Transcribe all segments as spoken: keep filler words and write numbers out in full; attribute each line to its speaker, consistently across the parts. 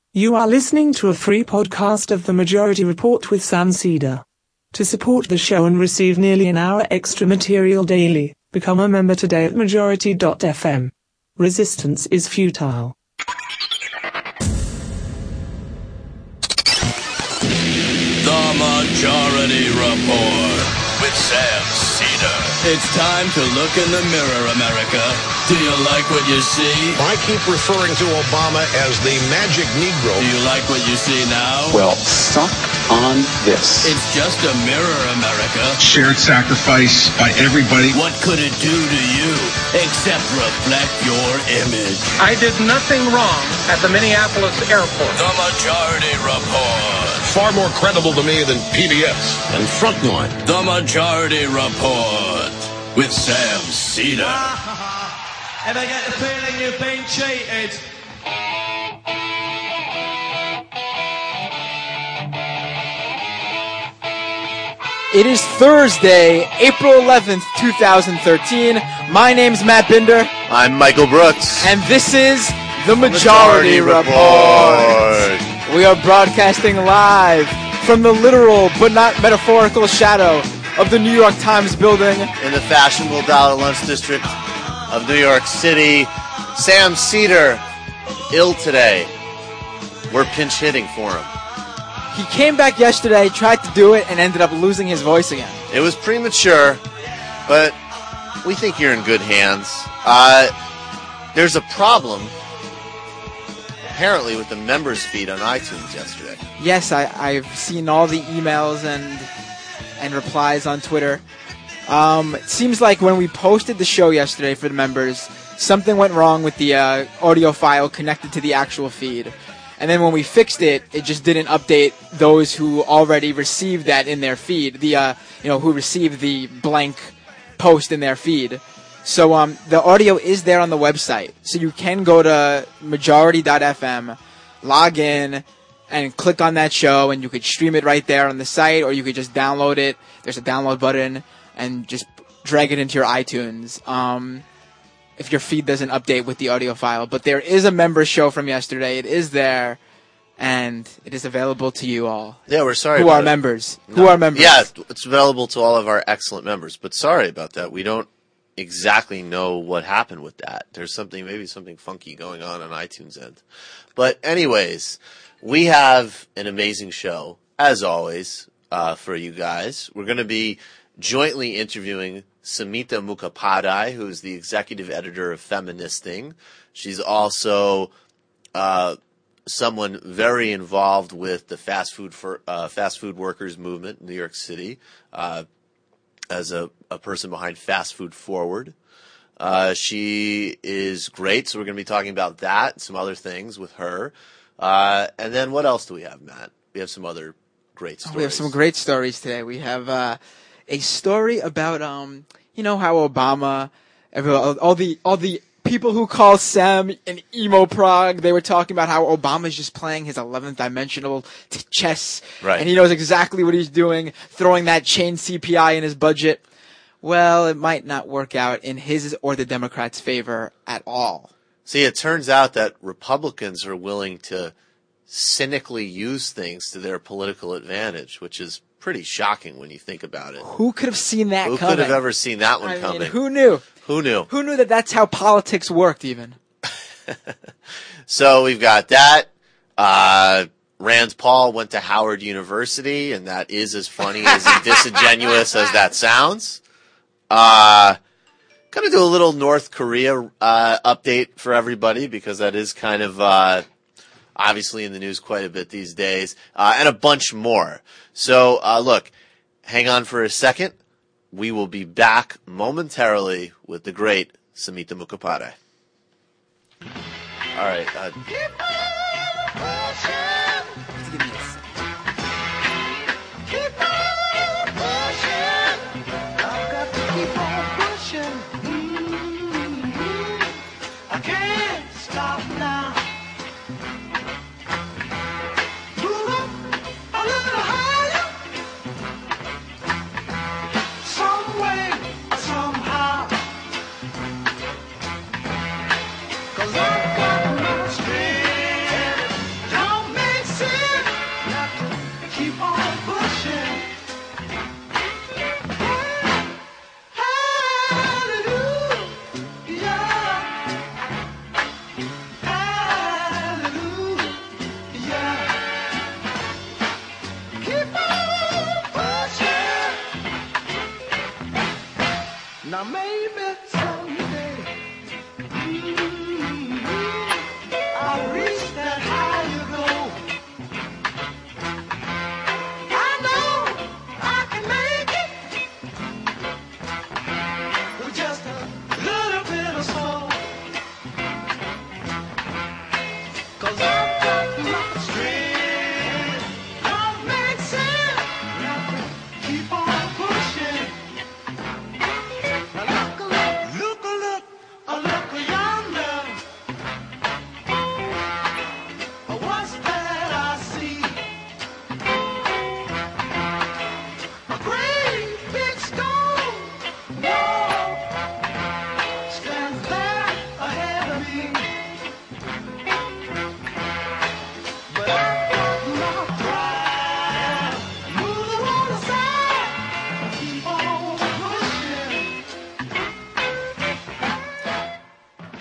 Speaker 1: You are listening to a free podcast of The Majority Report with Sam Cedar. To support the show and receive nearly an hour extra material daily, become a member today at majority dot f m. Resistance is futile.
Speaker 2: The Majority Report with Sam Cedar. It's time to look in the mirror, America. Do you like what you see?
Speaker 3: I keep referring to Obama as the magic Negro.
Speaker 2: Do you like what you see now?
Speaker 4: Well, suck on this.
Speaker 2: It's just a mirror, America.
Speaker 5: Shared sacrifice by everybody.
Speaker 2: What could it do to you except reflect your image?
Speaker 6: I did nothing wrong at the Minneapolis airport.
Speaker 2: The Majority Report.
Speaker 3: Far more credible to me than P B S and Frontline.
Speaker 2: The Majority Report with Sam Cedar.
Speaker 7: Ever get the feeling you've been cheated?
Speaker 8: It is Thursday, April eleventh, twenty thirteen. My name's Matt Binder.
Speaker 9: I'm Michael Brooks.
Speaker 8: And this is The Majority, Majority Report. Report. We are broadcasting live from the literal but not metaphorical shadow of the New York Times building
Speaker 9: in the fashionable Dollar Lunch District of New York City. Sam Cedar, ill today. We're pinch hitting for him.
Speaker 8: He came back yesterday, tried to do it, and ended up losing his voice again.
Speaker 9: It was premature, but we think you're in good hands. Uh, there's a problem, apparently, with the members feed on iTunes yesterday.
Speaker 8: Yes, I, I've seen all the emails and and replies on Twitter. Um, it seems like when we posted the show yesterday for the members, something went wrong with the uh, audio file connected to the actual feed. And then when we fixed it, it just didn't update those who already received that in their feed, the uh, you know, who received the blank post in their feed. So um, the audio is there on the website. So you can go to majority dot f m, log in, and click on that show, and you could stream it right there on the site, or you could just download it. There's a download button, and just drag it into your iTunes. Um, if your feed doesn't update with the audio file. But there is a member show from yesterday. It is there, and it is available to you all.
Speaker 9: Yeah, we're sorry
Speaker 8: Who
Speaker 9: about
Speaker 8: are
Speaker 9: it.
Speaker 8: members.
Speaker 9: No.
Speaker 8: Who are members.
Speaker 9: Yeah, it's available to all of our excellent members. But sorry about that. We don't exactly know what happened with that. There's something, maybe something funky going on on iTunes end. But anyways, we have an amazing show, as always, uh, for you guys. We're going to be jointly interviewing Samita Mukhopadhyay, who is the executive editor of Feministing. She's also uh, someone very involved with the fast food for uh, fast food workers movement in New York City, uh, as a, a person behind Fast Food Forward. Uh, she is great, so we're going to be talking about that and some other things with her. Uh, and then what else do we have, Matt? We have some other great stories.
Speaker 8: We have some great stories today. We have uh, a story about, um, you know, how Obama, every, all the all the people who call Sam an emo prog, they were talking about how Obama's just playing his eleventh dimensional t- chess,
Speaker 9: right?
Speaker 8: And he knows exactly what he's doing, throwing that chain C P I in his budget. Well, it might not work out in his or the Democrats' favor at all.
Speaker 9: See, it turns out that Republicans are willing to cynically use things to their political advantage, which is pretty shocking when you think about it.
Speaker 8: Who could have seen that
Speaker 9: who
Speaker 8: coming?
Speaker 9: Who could have ever seen that one
Speaker 8: I
Speaker 9: coming?
Speaker 8: Mean, who knew?
Speaker 9: Who knew?
Speaker 8: Who knew that that's how politics worked, even?
Speaker 9: So we've got that. Uh, Rand Paul went to Howard University, and that is as funny as disingenuous as that sounds. Uh, gonna do a little North Korea uh, update for everybody, because that is kind of uh, obviously in the news quite a bit these days, uh, and a bunch more. So uh, look, hang on for a second. We will be back momentarily with the great Samita Mukhopadhyay. All right. Uh,
Speaker 7: Cause I've got my strength. Don't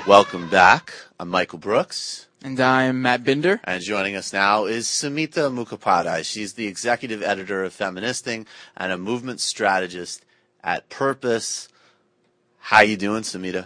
Speaker 9: Welcome back. I'm Michael Brooks.
Speaker 8: And I'm Matt Binder.
Speaker 9: And joining us now is Samita Mukhopadhyay. She's the executive editor of Feministing and a movement strategist at Purpose. How you doing, Samita?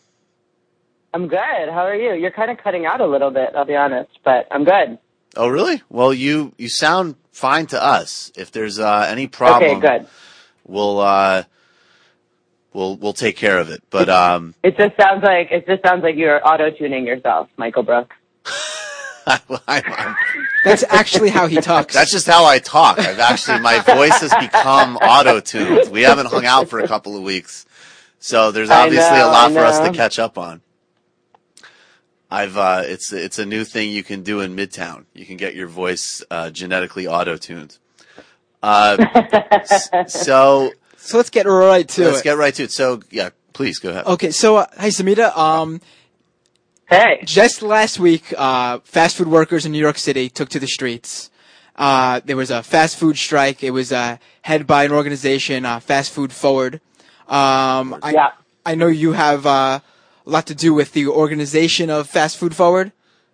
Speaker 10: I'm good. How are you? You're kind of cutting out a little bit, I'll be honest, but I'm good.
Speaker 9: Oh, really? Well, you, you sound fine to us. If there's uh, any problem,
Speaker 10: okay, good.
Speaker 9: we'll uh, we'll we'll take care of it. But um,
Speaker 10: it just sounds like it just sounds like you're auto-tuning yourself, Michael Brooks.
Speaker 9: I, I'm,
Speaker 8: That's actually how he talks.
Speaker 9: That's just how I talk. I've actually, my voice has become auto-tuned. We haven't hung out for a couple of weeks, so there's obviously
Speaker 10: know,
Speaker 9: a lot for us to catch up on. I've uh, it's it's a new thing you can do in Midtown. You can get your voice uh, genetically auto-tuned. Uh, so
Speaker 8: so let's get right to
Speaker 9: let's
Speaker 8: it.
Speaker 9: Let's get right to it. So yeah, please go ahead.
Speaker 8: Okay, so uh, hey Samita, um.
Speaker 10: Hey.
Speaker 8: Just last week, uh, fast food workers in New York City took to the streets. Uh, there was a fast food strike. It was uh, headed by an organization, uh, Fast Food Forward. Um, I,
Speaker 10: yeah.
Speaker 8: I know you have uh, a lot to do with the organization of Fast Food Forward.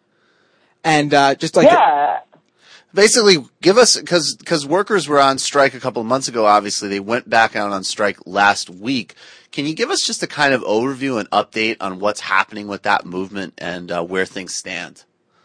Speaker 8: And uh, just like...
Speaker 10: Yeah.
Speaker 9: Basically, give us, because because workers were on strike a couple of months ago, obviously. They went back out on strike last week. Can you give us just a kind of overview and update on what's happening with that movement and uh, where things stand?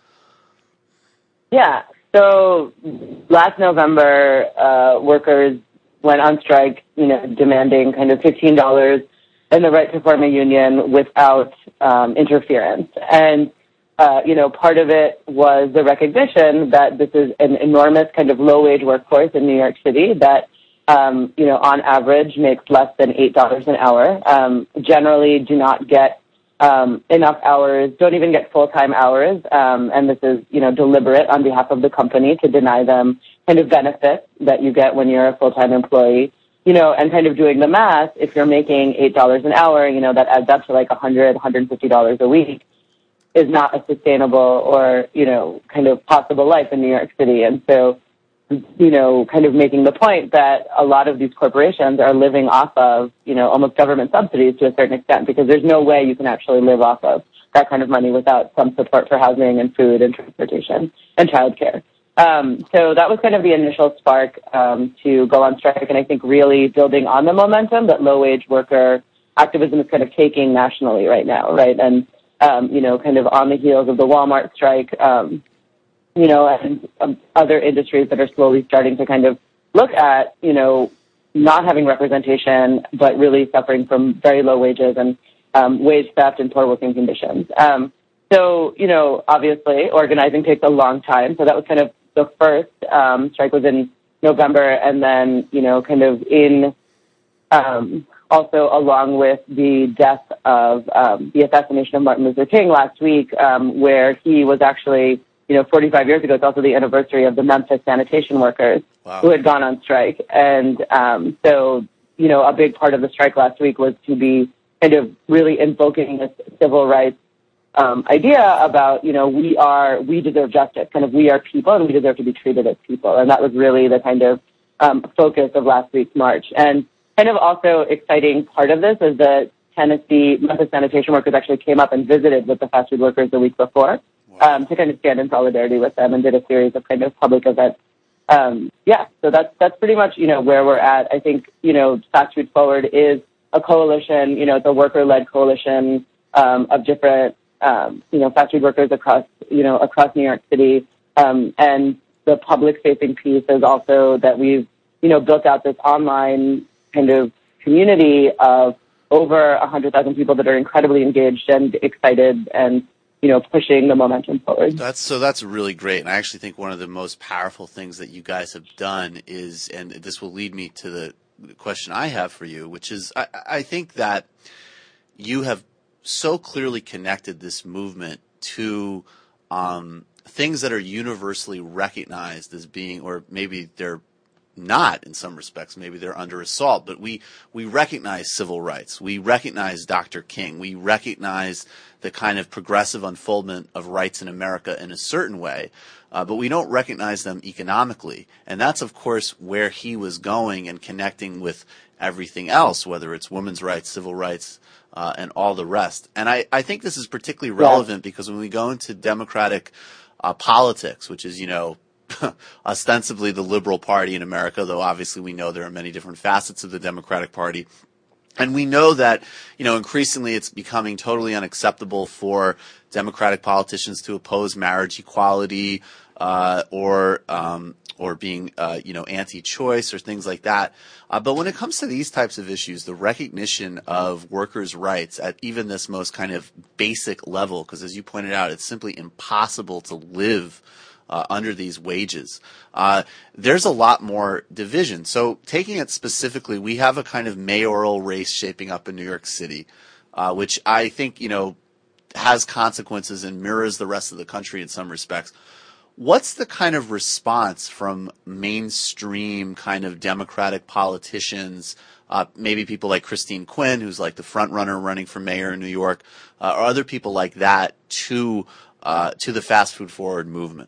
Speaker 10: Yeah. So last November, uh, workers went on strike, you know, demanding kind of fifteen dollars and the right to form a union without um, interference. And Uh, you know, part of it was the recognition that this is an enormous kind of low-wage workforce in New York City that, um, you know, on average makes less than eight dollars an hour, um, generally do not get um, enough hours, don't even get full-time hours, um, and this is, you know, deliberate on behalf of the company to deny them kind of benefits that you get when you're a full-time employee. You know, and kind of doing the math, if you're making eight dollars an hour, you know, that adds up to like one hundred dollars, one hundred fifty dollars a week. Is not a sustainable or, you know, kind of possible life in New York City. And so, you know, kind of making the point that a lot of these corporations are living off of, you know, almost government subsidies to a certain extent, because there's no way you can actually live off of that kind of money without some support for housing and food and transportation and childcare. Um, so that was kind of the initial spark um, to go on strike, and I think really building on the momentum that low-wage worker activism is kind of taking nationally right now, right? And Um, you know, kind of on the heels of the Walmart strike, um, you know, and um, other industries that are slowly starting to kind of look at, you know, not having representation, but really suffering from very low wages and um, wage theft and poor working conditions. Um, so, you know, obviously organizing takes a long time. So that was kind of the first um, strike was in November, and then, you know, kind of in um also along with the death of um, the assassination of Martin Luther King last week, um, where he was actually, you know, forty-five years ago. It's also the anniversary of the Memphis sanitation workers wow. who had gone on strike. And um, so, you know, a big part of the strike last week was to be kind of really invoking this civil rights um, idea about, you know, we are, we deserve justice, kind of we are people and we deserve to be treated as people. And that was really the kind of um, focus of last week's march. And kind of also exciting part of this is that Tennessee Memphis sanitation workers actually came up and visited with the fast food workers the week before wow. um, to kind of stand in solidarity with them and did a series of kind of public events. Um, yeah, so that's that's pretty much, you know, where we're at. I think, you know, Fast Food Forward is a coalition, you know, it's a worker-led coalition um, of different, um, you know, fast food workers across, you know, across New York City. Um, and the public-facing piece is also that we've, you know, built out this online kind of community of over one hundred thousand people that are incredibly engaged and excited and, you know, pushing the momentum forward.
Speaker 9: That's so that's really great. And I actually think one of the most powerful things that you guys have done is, and this will lead me to the question I have for you, which is I, I think that you have so clearly connected this movement to um, things that are universally recognized as being, or maybe they're not in some respects. Maybe they're under assault, but we, we recognize civil rights. We recognize Doctor King. We recognize the kind of progressive unfoldment of rights in America in a certain way, uh, but we don't recognize them economically. And that's, of course, where he was going and connecting with everything else, whether it's women's rights, civil rights, uh, and all the rest. And I, I think this is particularly relevant yeah. because when we go into Democratic uh, politics, which is, you know, ostensibly the liberal party in America, though obviously we know there are many different facets of the Democratic Party. And we know that, you know, increasingly it's becoming totally unacceptable for Democratic politicians to oppose marriage equality, uh, or, um, or being, uh, you know, anti-choice or things like that. Uh, but when it comes to these types of issues, the recognition of workers' rights at even this most kind of basic level, because as you pointed out, it's simply impossible to live Uh, under these wages. Uh, there's a lot more division. So taking it specifically, we have a kind of mayoral race shaping up in New York City, uh, which I think, you know, has consequences and mirrors the rest of the country in some respects. What's the kind of response from mainstream kind of Democratic politicians, uh, maybe people like Christine Quinn, who's like the front runner running for mayor in New York, uh, or other people like that to, uh, to the fast food forward movement?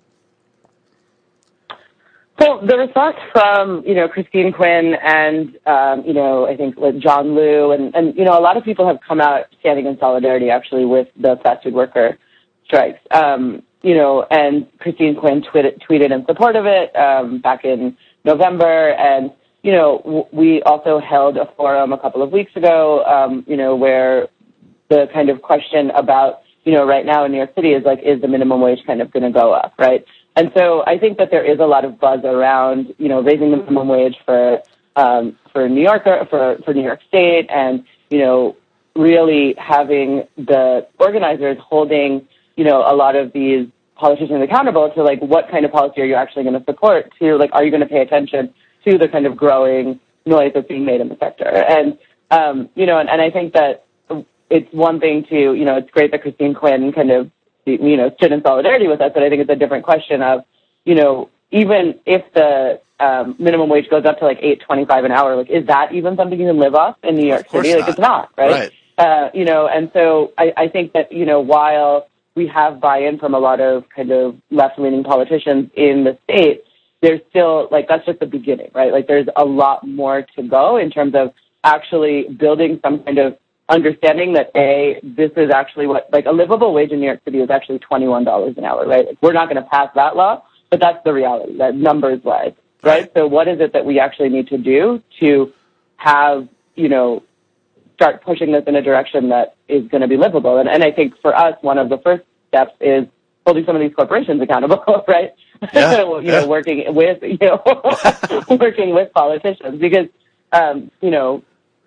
Speaker 10: So the response from, you know, Christine Quinn and, um, you know, I think like John Liu and, and, you know, a lot of people have come out standing in solidarity actually with the fast food worker strikes. Um, you know, and Christine Quinn tweeted, tweeted in support of it um, back in November. And, you know, w- we also held a forum a couple of weeks ago, um, you know, where the kind of question about, you know, right now in New York City is like, is the minimum wage kind of going to go up, right? And so I think that there is a lot of buzz around, you know, raising the minimum wage for um, for New York, for for New York State, and you know, really having the organizers holding, you know, a lot of these politicians accountable to like what kind of policy are you actually going to support? To like, are you going to pay attention to the kind of growing noise that's being made in the sector? And um, you know, and, and I think that it's one thing to, you know, it's great that Christine Quinn kind of, you know, stood in solidarity with us, but I think it's a different question of, you know, even if the um, minimum wage goes up to like eight twenty-five an hour, like, is that even something you can live off in New York City? Like,
Speaker 9: not.
Speaker 10: It's not, right? right. Uh, you know, and so I, I think that, you know, while we have buy-in from a lot of kind of left-leaning politicians in the state, there's still, like, that's just the beginning, right? Like, there's a lot more to go in terms of actually building some kind of understanding that, A, this is actually what, like, a livable wage in New York City is actually twenty-one dollars an hour, right? Like, we're not going to pass that law, but that's the reality, that numbers-wise, right? So what is it that we actually need to do to have, you know, start pushing this in a direction that is going to be livable? And, and I think for us, one of the first steps is holding some of these corporations accountable, right?
Speaker 9: Yeah,
Speaker 10: you
Speaker 9: yeah.
Speaker 10: know, working with, you know, working with politicians, because, um, you know,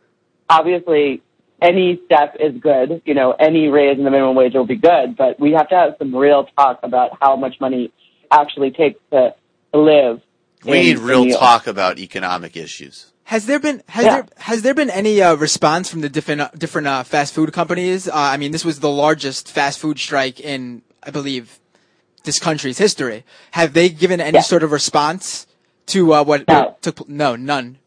Speaker 10: obviously, any step is good. You know, any raise in the minimum wage will be good, but we have to have some real talk about how much money actually takes to, to live.
Speaker 9: We
Speaker 10: in,
Speaker 9: need real
Speaker 10: in
Speaker 9: talk about economic issues.
Speaker 8: Has there been has
Speaker 10: Yeah.
Speaker 8: there has there been any uh, response from the different uh, different uh, fast food companies? Uh, I mean, this was the largest fast food strike in, I believe, this country's history. Have they given any
Speaker 10: Yeah.
Speaker 8: sort of response to uh, what,
Speaker 10: No.
Speaker 8: what took? pl- No, none.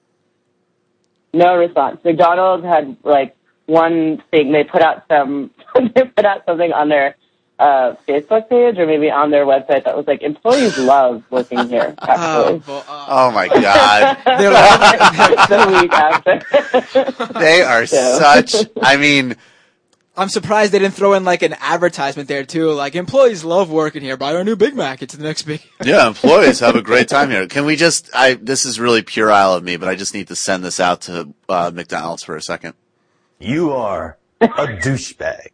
Speaker 10: No response. McDonald's had like one thing. They put out some. They put out something on their uh, Facebook page or maybe on their website that was like, employees love working here. Actually,
Speaker 8: bo- uh,
Speaker 9: Oh my God.
Speaker 8: they're like,
Speaker 10: the week after.
Speaker 9: They are
Speaker 10: So.
Speaker 9: such, I mean,
Speaker 8: I'm surprised they didn't throw in like an advertisement there too. Like, employees love working here. Buy our new Big Mac. It's the next big.
Speaker 9: yeah, employees have a great time here. Can we just, I, this is really puerile of me, but I just need to send this out to uh, McDonald's for a second.
Speaker 11: You are a douchebag.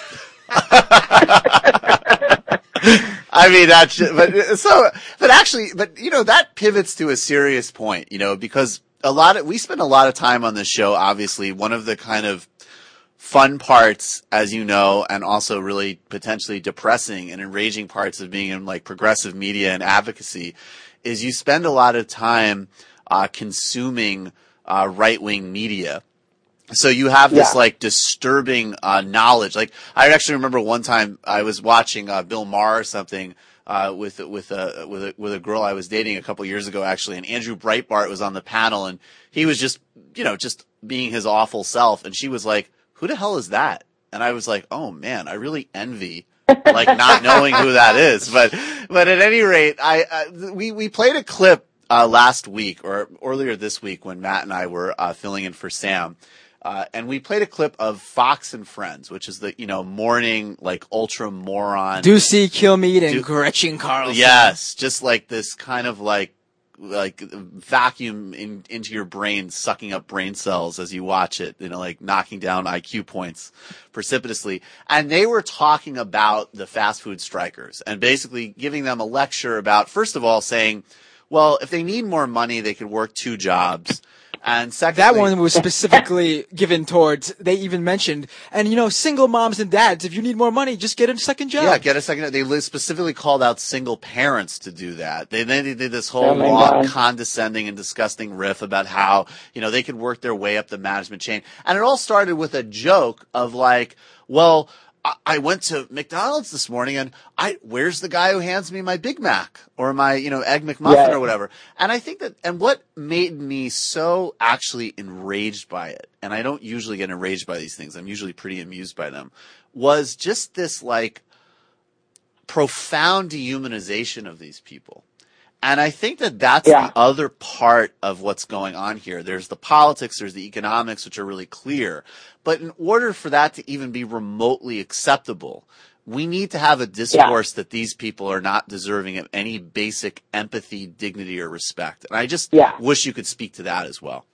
Speaker 9: I mean, that's, just, but so, but actually, but you know, that pivots to a serious point, you know, because a lot of, we spend a lot of time on this show, obviously. One of the kind of fun parts, as you know, and also really potentially depressing and enraging parts of being in like progressive media and advocacy is you spend a lot of time, uh, consuming, uh, right-wing media. So you have this
Speaker 10: Yeah.
Speaker 9: like disturbing uh, knowledge. Like I actually remember one time I was watching uh, Bill Maher or something uh, with with a with a with a girl I was dating a couple years ago actually, and Andrew Breitbart was on the panel, and he was just you know just being his awful self, and she was like, "Who the hell is that?" And I was like, "Oh man, I really envy." like not knowing who that is, but but at any rate, I uh, we we played a clip uh, last week or earlier this week when Matt and I were uh, filling in for Sam. Uh, and we played a clip of Fox and Friends, which is the, you know, morning, like, ultra moron.
Speaker 8: Ducey, Kilmeade, and
Speaker 9: Du-
Speaker 8: Gretchen Carlson.
Speaker 9: Yes. Just like this kind of like, like vacuum in, into your brain, sucking up brain cells as you watch it, you know, like knocking down I Q points precipitously. And they were talking about the fast food strikers and basically giving them a lecture about, first of all, saying, well, if they need more money, they could work two jobs. And secondly,
Speaker 8: that one was specifically given towards, they even mentioned, and you know, single moms and dads, if you need more money, just get a second job.
Speaker 9: Yeah, get a second. They specifically called out single parents to do that. They then they did this whole
Speaker 10: Oh my
Speaker 9: long,
Speaker 10: God.
Speaker 9: condescending and disgusting riff about how, you know, they could work their way up the management chain. And it all started with a joke of like, well, I- I went to McDonald's this morning and I, where's the guy who hands me my Big Mac or my, you know, Egg McMuffin
Speaker 10: Yeah.
Speaker 9: or whatever. And I think that, and what made me so actually enraged by it, and I don't usually get enraged by these things, I'm usually pretty amused by them, was just this like profound dehumanization of these people. And I think that that's
Speaker 10: Yeah.
Speaker 9: the other part of what's going on here. There's the politics, there's the economics, which are really clear. But in order for that to even be remotely acceptable, we need to have a discourse that these people are not deserving of any basic empathy, dignity, or respect. And I just
Speaker 10: Yeah.
Speaker 9: wish you could speak to that as well.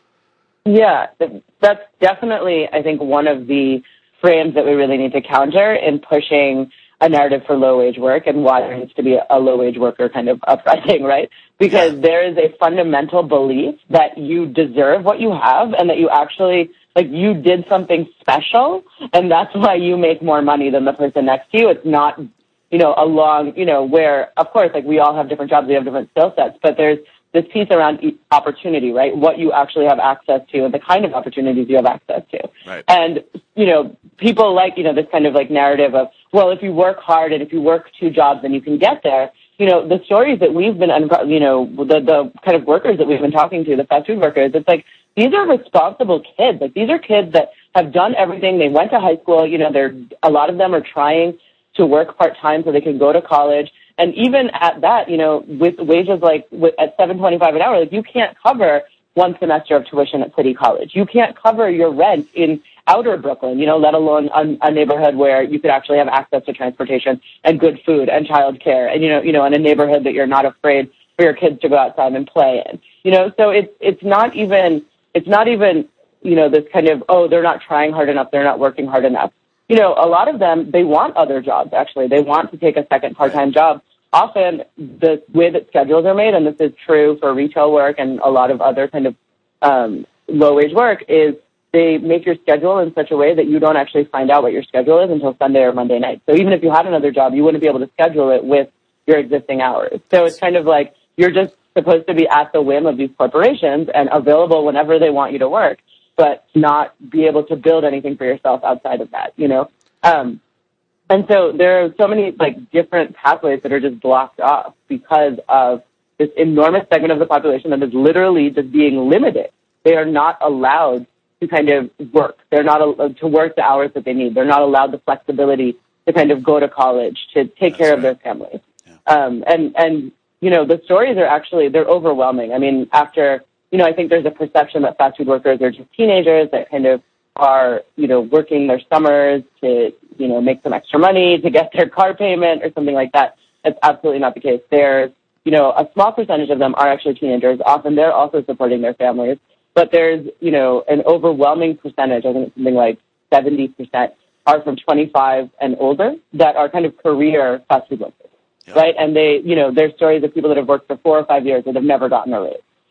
Speaker 10: Yeah, th- that's definitely, I think, one of the frames that we really need to counter in pushing a narrative for low-wage work and why there needs to be a low-wage worker kind of uprising, right? Because
Speaker 9: Yeah.
Speaker 10: there is a fundamental belief that you deserve what you have and that you actually, like, you did something special, and that's why you make more money than the person next to you. It's not, you know, along, you know, where, of course, like, we all have different jobs, we have different skill sets, but there's this piece around e- opportunity, right? What you actually have access to and the kind of opportunities you have access to.
Speaker 9: Right.
Speaker 10: And, you know, people like, you know, this kind of like narrative of, well, if you work hard and if you work two jobs, then you can get there. You know, the stories that we've been, unco- you know, the, the kind of workers that we've been talking to, the fast food workers, it's like, these are responsible kids. Like, these are kids that have done everything. They went to high school. You know, they're, a lot of them are trying to work part-time so they can go to college. And even at that, you know, with wages like with, at seven twenty-five an hour, like, you can't cover one semester of tuition at City College. You can't cover your rent in outer Brooklyn, you know, let alone a, a neighborhood where you could actually have access to transportation and good food and childcare, and you know, you know, in a neighborhood that you're not afraid for your kids to go outside and play in. You know, so it's it's not even it's not even you know, this kind of, oh, they're not trying hard enough, they're not working hard enough. You know, a lot of them, they want other jobs, actually. They want to take a second part-time job. Often, the way that schedules are made, and this is true for retail work and a lot of other kind of um, low-wage work, is they make your schedule in such a way that you don't actually find out what your schedule is until Sunday or Monday night. So even if you had another job, you wouldn't be able to schedule it with your existing hours. So it's kind of like you're just supposed to be at the whim of these corporations and available whenever they want you to work, but not be able to build anything for yourself outside of that, you know? Um, and so there are so many, like, different pathways that are just blocked off because of this enormous segment of the population that is literally just being limited. They are not allowed to kind of work. They're not allowed to work the hours that they need. They're not allowed the flexibility to kind of go to college, to take
Speaker 9: That's
Speaker 10: care of
Speaker 9: right.
Speaker 10: their families. Yeah. Um, and, and, you know, the stories are actually, they're overwhelming. I mean, after, you know, I think there's a perception that fast food workers are just teenagers that kind of are, you know, working their summers to, you know, make some extra money to get their car payment or something like that. That's absolutely not the case. There's, you know, a small percentage of them are actually teenagers. Often they're also supporting their families. But there's, you know, an overwhelming percentage, I think it's something like seventy percent, are from twenty-five and older that are kind of career fast food workers, yeah. right? And they, you know, there's stories of people that have worked for four or five years that have never gotten a raise.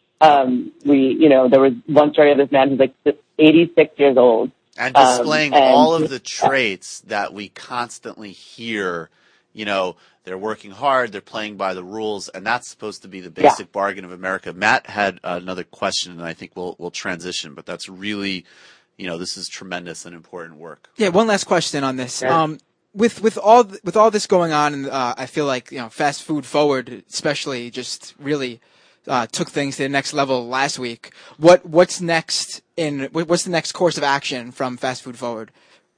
Speaker 10: Um, we, you know, there was one story of this man who's like eighty-six years old.
Speaker 9: And displaying
Speaker 10: um, and,
Speaker 9: all of the traits that we constantly hear, you know, they're working hard, they're playing by the rules, and that's supposed to be the basic yeah. bargain of America. Matt had uh, another question, and I think we'll we'll transition, but that's really, you know, this is tremendous and important work.
Speaker 8: Yeah, one last question on this. Um, with with all th- with all this going on, and uh, I feel like you know, Fast Food Forward, especially, just really uh, took things to the next level last week. What what's next in what's the next course of action from Fast Food Forward?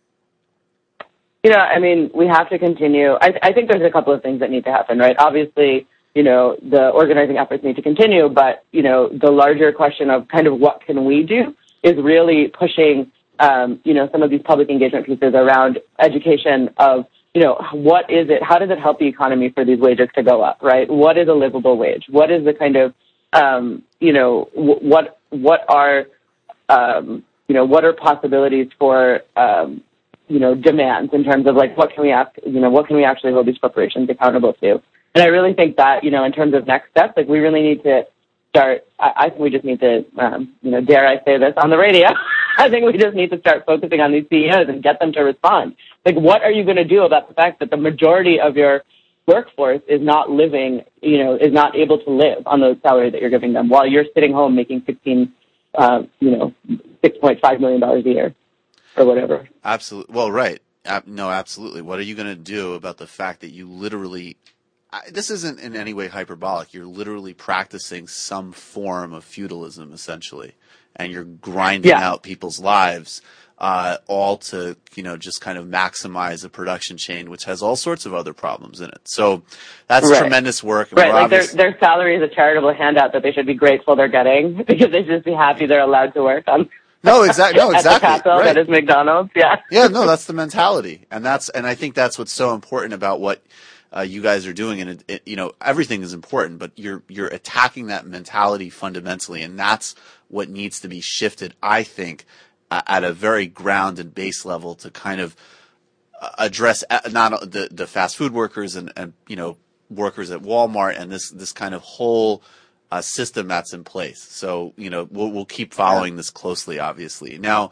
Speaker 10: You know, I mean, we have to continue. I, I think there's a couple of things that need to happen, right? Obviously, you know, the organizing efforts need to continue, but you know, the larger question of kind of what can we do is really pushing, um, you know, some of these public engagement pieces around education of, you know, what is it, how does it help the economy for these wages to go up, right? What is a livable wage? What is the kind of, um, you know, w- what, what are, um, you know, what are possibilities for, um, you know, demands in terms of like, what can we ask, you know, what can we actually hold these corporations accountable to? And I really think that, you know, in terms of next steps, like we really need to start, I, I think we just need to, um, you know, dare I say this on the radio? I think we just need to start focusing on these C E Os and get them to respond. Like, what are you going to do about the fact that the majority of your workforce is not living, you know, is not able to live on the salary that you're giving them while you're sitting home making sixteen, uh, you know, six point five million dollars a year or whatever?
Speaker 9: Absolutely. Well, right. Uh, no, absolutely. What are you going to do about the fact that you literally, I, this isn't in any way hyperbolic. You're literally practicing some form of feudalism, essentially, and you're grinding yeah. out people's lives, uh, all to, you know, just kind of maximize a production chain, which has all sorts of other problems in it. So that's
Speaker 10: right.
Speaker 9: tremendous work. And
Speaker 10: right, like
Speaker 9: obvious-
Speaker 10: their their salary is a charitable handout that they should be grateful they're getting because they should just be happy they're allowed to work on.
Speaker 9: No, exactly. No, exactly.
Speaker 10: At the castle,
Speaker 9: right.
Speaker 10: that is McDonald's. Yeah.
Speaker 9: Yeah. No, that's the mentality, and that's and I think that's what's so important about what uh, you guys are doing. And it, it, you know, everything is important, but you're you're attacking that mentality fundamentally, and that's what needs to be shifted. I think uh, at a very ground and base level to kind of uh, address not the the fast food workers and and you know workers at Walmart and this this kind of whole. Uh, system that's in place. So, you know, we'll, we'll keep following this closely, obviously. Now,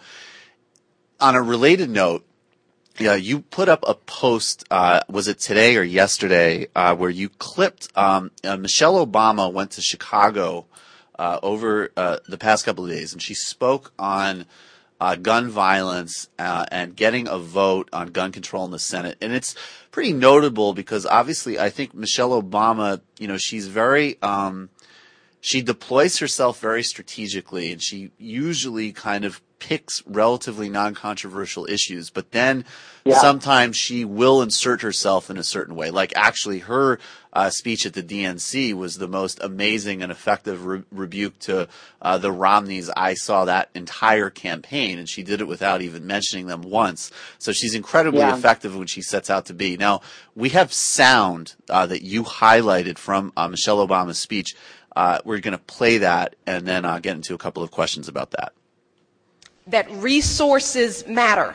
Speaker 9: on a related note, yeah, you put up a post, uh, was it today or yesterday, uh, where you clipped, um, uh, Michelle Obama went to Chicago, uh, over, uh, the past couple of days, and she spoke on, uh, gun violence, uh, and getting a vote on gun control in the Senate. And it's pretty notable because obviously I think Michelle Obama, you know, she's very, um, she deploys herself very strategically, and she usually kind of picks relatively non-controversial issues, but then yeah. sometimes she will insert herself in a certain way. Like actually her uh, speech at the D N C was the most amazing and effective re- rebuke to uh, the Romneys. I saw that entire campaign, and she did it without even mentioning them once. So she's incredibly yeah. effective when she sets out to be. Now, we have sound uh, that you highlighted from uh, Michelle Obama's speech. Uh, we're going to play that and then uh, get into a couple of questions about that.
Speaker 12: That resources matter.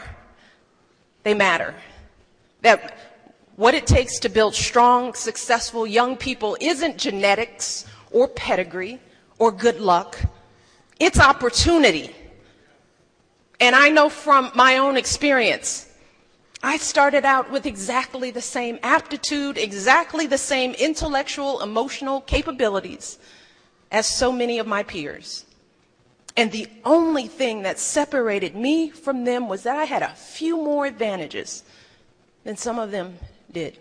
Speaker 12: They matter. That what it takes to build strong, successful young people isn't genetics or pedigree or good luck. It's opportunity. And I know from my own experience, I started out with exactly the same aptitude, exactly the same intellectual, emotional capabilities as so many of my peers. And the only thing that separated me from them was that I had a few more advantages than some of them did.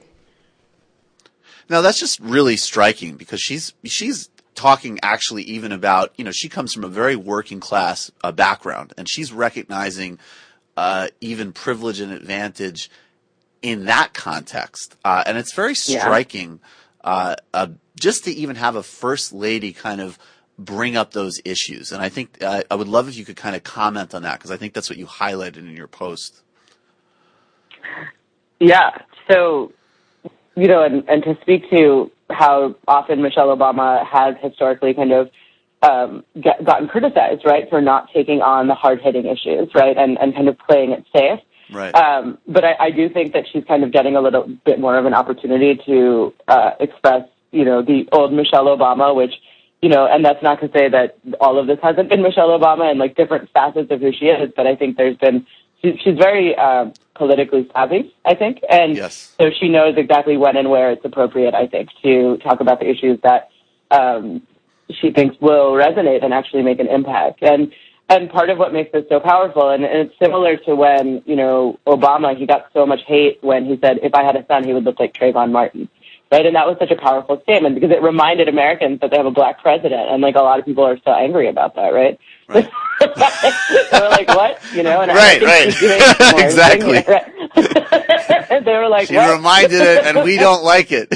Speaker 9: Now that's just really striking because she's she's talking actually even about, you know, she comes from a very working class uh, background, and she's recognizing uh, even privilege and advantage in that context. Uh, and it's very striking yeah. uh, uh, just to even have a first lady kind of bring up those issues. And I think uh, I would love if you could kind of comment on that, because I think that's what you highlighted in your post.
Speaker 10: Yeah. So, you know, and, and to speak to how often Michelle Obama has historically kind of um, get, gotten criticized, right, for not taking on the hard-hitting issues, right, and, and kind of playing it safe.
Speaker 9: Right.
Speaker 10: Um, but I, I do think that she's kind of getting a little bit more of an opportunity to uh, express, you know, the old Michelle Obama, which, you know, and that's not to say that all of this hasn't been Michelle Obama and, like, different facets of who she is, but I think there's been, she, she's very uh, politically savvy, I think, and
Speaker 9: yes.
Speaker 10: so she knows exactly when and where it's appropriate, I think, to talk about the issues that um, she thinks will resonate and actually make an impact. And and part of what makes this so powerful, and, and it's similar to when, you know, Obama, he got so much hate when he said, if I had a son, he would look like Trayvon Martin, right? And that was such a powerful statement because it reminded Americans that they have a black president, and, like, a lot of people are still angry about that, right? Right. They were like, what? You know, and
Speaker 9: right,
Speaker 10: I think
Speaker 9: right. Exactly.
Speaker 10: Right. They were like,
Speaker 9: she
Speaker 10: what?
Speaker 9: reminded it, and we don't like it.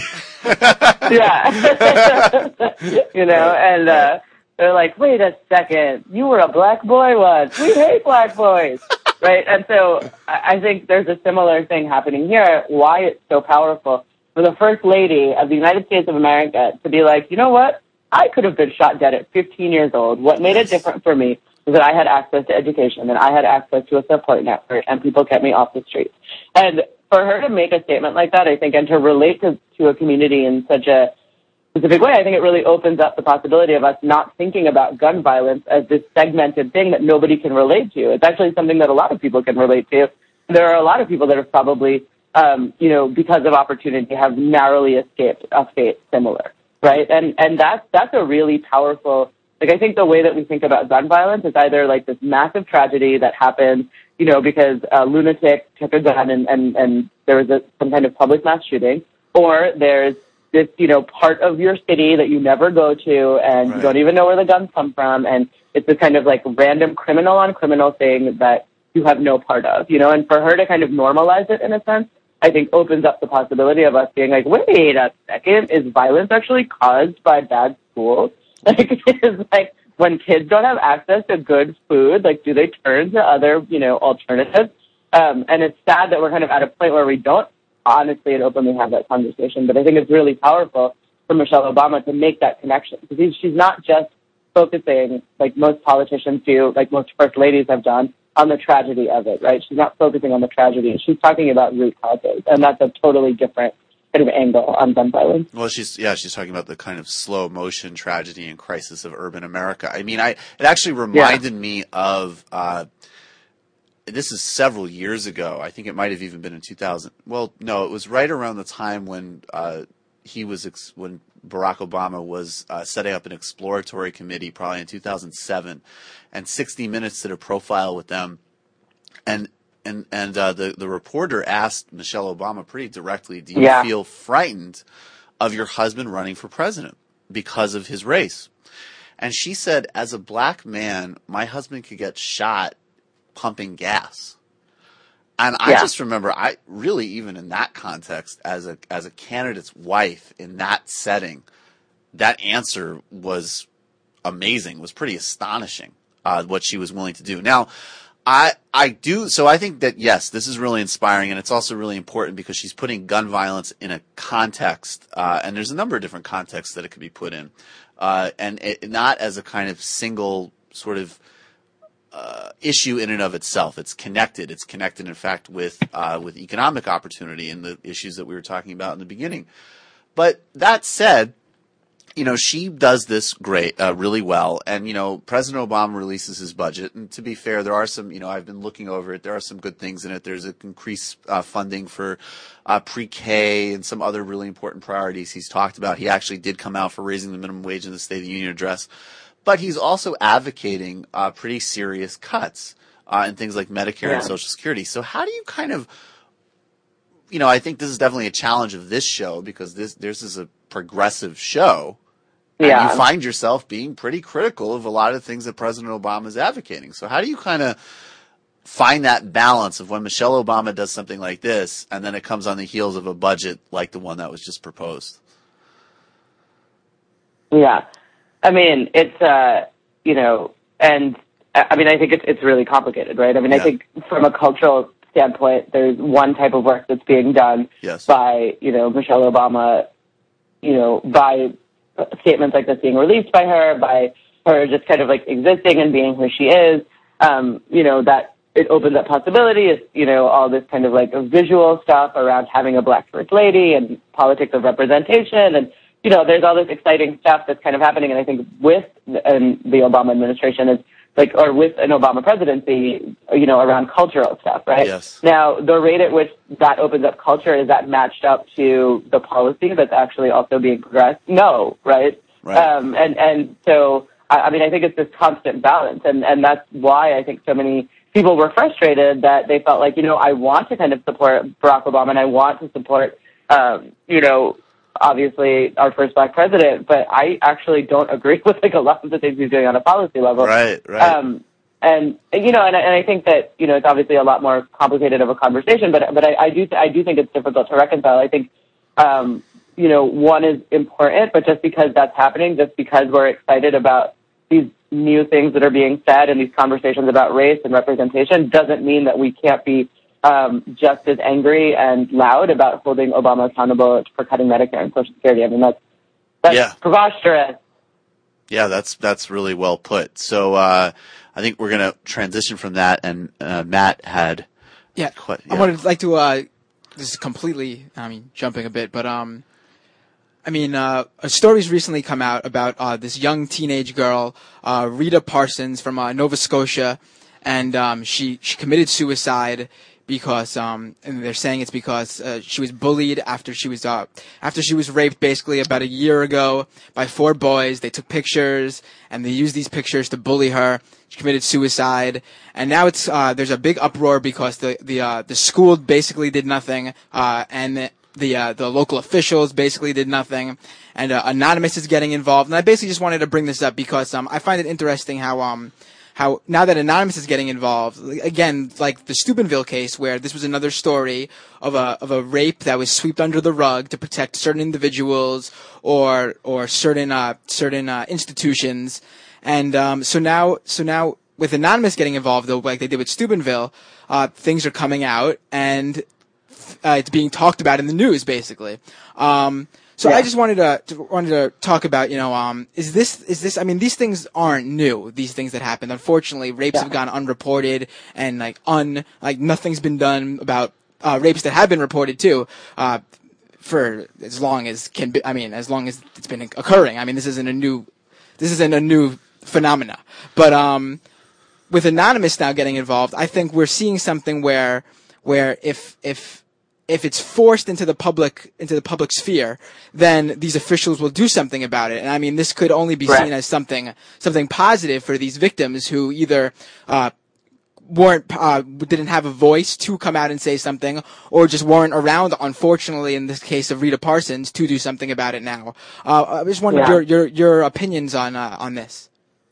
Speaker 10: Yeah. You know, and uh, they're like, wait a second, you were a black boy once. We hate black boys. Right? And so I think there's a similar thing happening here, why it's so powerful for the First Lady of the United States of America to be like, you know what? I could have been shot dead at fifteen years old. What made it different for me was that I had access to education and I had access to a support network and people kept me off the streets. And for her to make a statement like that, I think, and to relate to, to a community in such a specific way, I think it really opens up the possibility of us not thinking about gun violence as this segmented thing that nobody can relate to. It's actually something that a lot of people can relate to. There are a lot of people that have probably, um, you know, because of opportunity, have narrowly escaped a fate similar. Right. And, and that's, that's a really powerful, like, I think the way that we think about gun violence is either like this massive tragedy that happened, you know, because a lunatic took a gun and, and, and there was a, some kind of public mass shooting, or there's this, you know, part of your city that you never go to and right. you don't even know where the guns come from. And it's this kind of like random criminal on criminal thing that you have no part of, you know, and for her to kind of normalize it in a sense, I think opens up the possibility of us being like, wait a second, is violence actually caused by bad schools? Like, is like when kids don't have access to good food, like, do they turn to other, you know, alternatives? Um, and it's sad that we're kind of at a point where we don't honestly and openly have that conversation. But I think it's really powerful for Michelle Obama to make that connection because she's not just focusing, like most politicians do, like most first ladies have done, on the tragedy of it, right? She's not focusing on the tragedy. She's talking about root causes, and that's a totally different kind of angle on gun violence.
Speaker 9: Well, she's, yeah, she's talking about the kind of slow motion tragedy and crisis of urban America. I mean, I, it actually reminded yeah. me of, uh, this is several years ago. I think it might have even been in two thousand. Well, no, it was right around the time when, uh, he was, ex- when Barack Obama was uh, setting up an exploratory committee probably in two thousand seven, and sixty minutes did a profile with them. And and and uh, the, the reporter asked Michelle Obama pretty directly, do you
Speaker 10: yeah.
Speaker 9: feel frightened of your husband running for president because of his race? And she said, as a black man, my husband could get shot pumping gas. And I yeah. just remember, I really, even in that context, as a as a candidate's wife in that setting, that answer was amazing, was pretty astonishing, uh, what she was willing to do. Now, I I do, so I think that, yes, this is really inspiring, and it's also really important because she's putting gun violence in a context, uh, and there's a number of different contexts that it could be put in, uh, and it, not as a kind of single sort of Uh, issue in and of itself. It's connected. It's connected, in fact, with uh, with economic opportunity and the issues that we were talking about in the beginning. But that said, you know, she does this great, uh, really well. And, you know, President Obama releases his budget. And to be fair, there are some, you know, I've been looking over it. There are some good things in it. There's a increased uh, funding for uh, pre-K and some other really important priorities he's talked about. He actually did come out for raising the minimum wage in the State of the Union address. But he's also advocating uh, pretty serious cuts uh, in things like Medicare yeah. and Social Security. So how do you kind of, you know, I think this is definitely a challenge of this show because this this is a progressive show. And yeah. you find yourself being pretty critical of a lot of things that President Obama is advocating. So how do you kind of find that balance of when Michelle Obama does something like this and then it comes on the heels of a budget like the one that was just proposed?
Speaker 10: Yeah. I mean, it's, uh, you know, and I mean, I think it's, it's really complicated, right? I mean, yeah. I think from a cultural standpoint, there's one type of work that's being done
Speaker 9: yes.
Speaker 10: by, you know, Michelle Obama, you know, by statements like this being released by her, by her just kind of like existing and being who she is, um, you know, that it opens up possibilities, you know, all this kind of like visual stuff around having a black first lady and politics of representation and, you know, there's all this exciting stuff that's kind of happening, and I think with um, the Obama administration is like, or with an Obama presidency, you know, around cultural stuff, right?
Speaker 9: Yes.
Speaker 10: Now, the rate at which that opens up culture, is that matched up to the policy that's actually also being progressed? No, right?
Speaker 9: Right.
Speaker 10: Um, and and so I, I mean, I think it's this constant balance, and, and that's why I think so many people were frustrated that they felt like, you know, I want to kind of support Barack Obama and I want to support, um, you know, obviously our first black president, but I actually don't agree with like a lot of the things he's doing on a policy level.
Speaker 9: Right, right.
Speaker 10: Um, and, you know, and, and I think that, you know, it's obviously a lot more complicated of a conversation, but, but I, I do, I do think it's difficult to reconcile. I think, um, you know, one is important, but just because that's happening, just because we're excited about these new things that are being said and these conversations about race and representation doesn't mean that we can't be um, just as angry and loud about holding Obama accountable for cutting Medicare and Social Security. I mean, that's, that's
Speaker 9: yeah.
Speaker 10: preposterous.
Speaker 9: Yeah, that's that's really well put. So uh, I think we're going to transition from that, and uh, Matt had...
Speaker 8: Yeah,
Speaker 9: quite,
Speaker 8: yeah. I would like to... Uh, this is completely, I mean, jumping a bit, but... um. I mean, uh, a story's recently come out about uh, this young teenage girl, uh, Rita Parsons from uh, Nova Scotia, and um, she she committed suicide because, um, and they're saying it's because uh, she was bullied after she was uh, after she was raped, basically about a year ago by four boys. They took pictures and they used these pictures to bully her. She committed suicide, and now it's uh, there's a big uproar because the the uh, the school basically did nothing, uh, and the, The uh, the local officials basically did nothing, and uh, Anonymous is getting involved. And I basically just wanted to bring this up because um, I find it interesting how um how now that Anonymous is getting involved, again, like the Steubenville case, where this was another story of a of a rape that was swept under the rug to protect certain individuals or or certain uh certain uh, institutions, and um so now so now with Anonymous getting involved, though, like they did with Steubenville, uh things are coming out and. Uh, it's being talked about in the news, basically. Um, so yeah. I just wanted to, to wanted to talk about, you know, um, is this is this? I mean, these things aren't new. These things that happened. Unfortunately, rapes yeah. have gone unreported, and like un like nothing's been done about uh, rapes that have been reported too. Uh, for as long as can be. I mean, as long as it's been occurring. I mean, this isn't a new this isn't a new phenomena. But um, with Anonymous now getting involved, I think we're seeing something where where if if if it's forced into the public into the public sphere, then these officials will do something about it. And I mean, this could only be
Speaker 10: right.
Speaker 8: seen as something something positive for these victims who either uh, weren't uh, didn't have a voice to come out and say something, or just weren't around. Unfortunately, in this case of Rita Parsons, to do something about it now. Uh, I just wondered
Speaker 10: yeah.
Speaker 8: your your your opinions on uh, on this.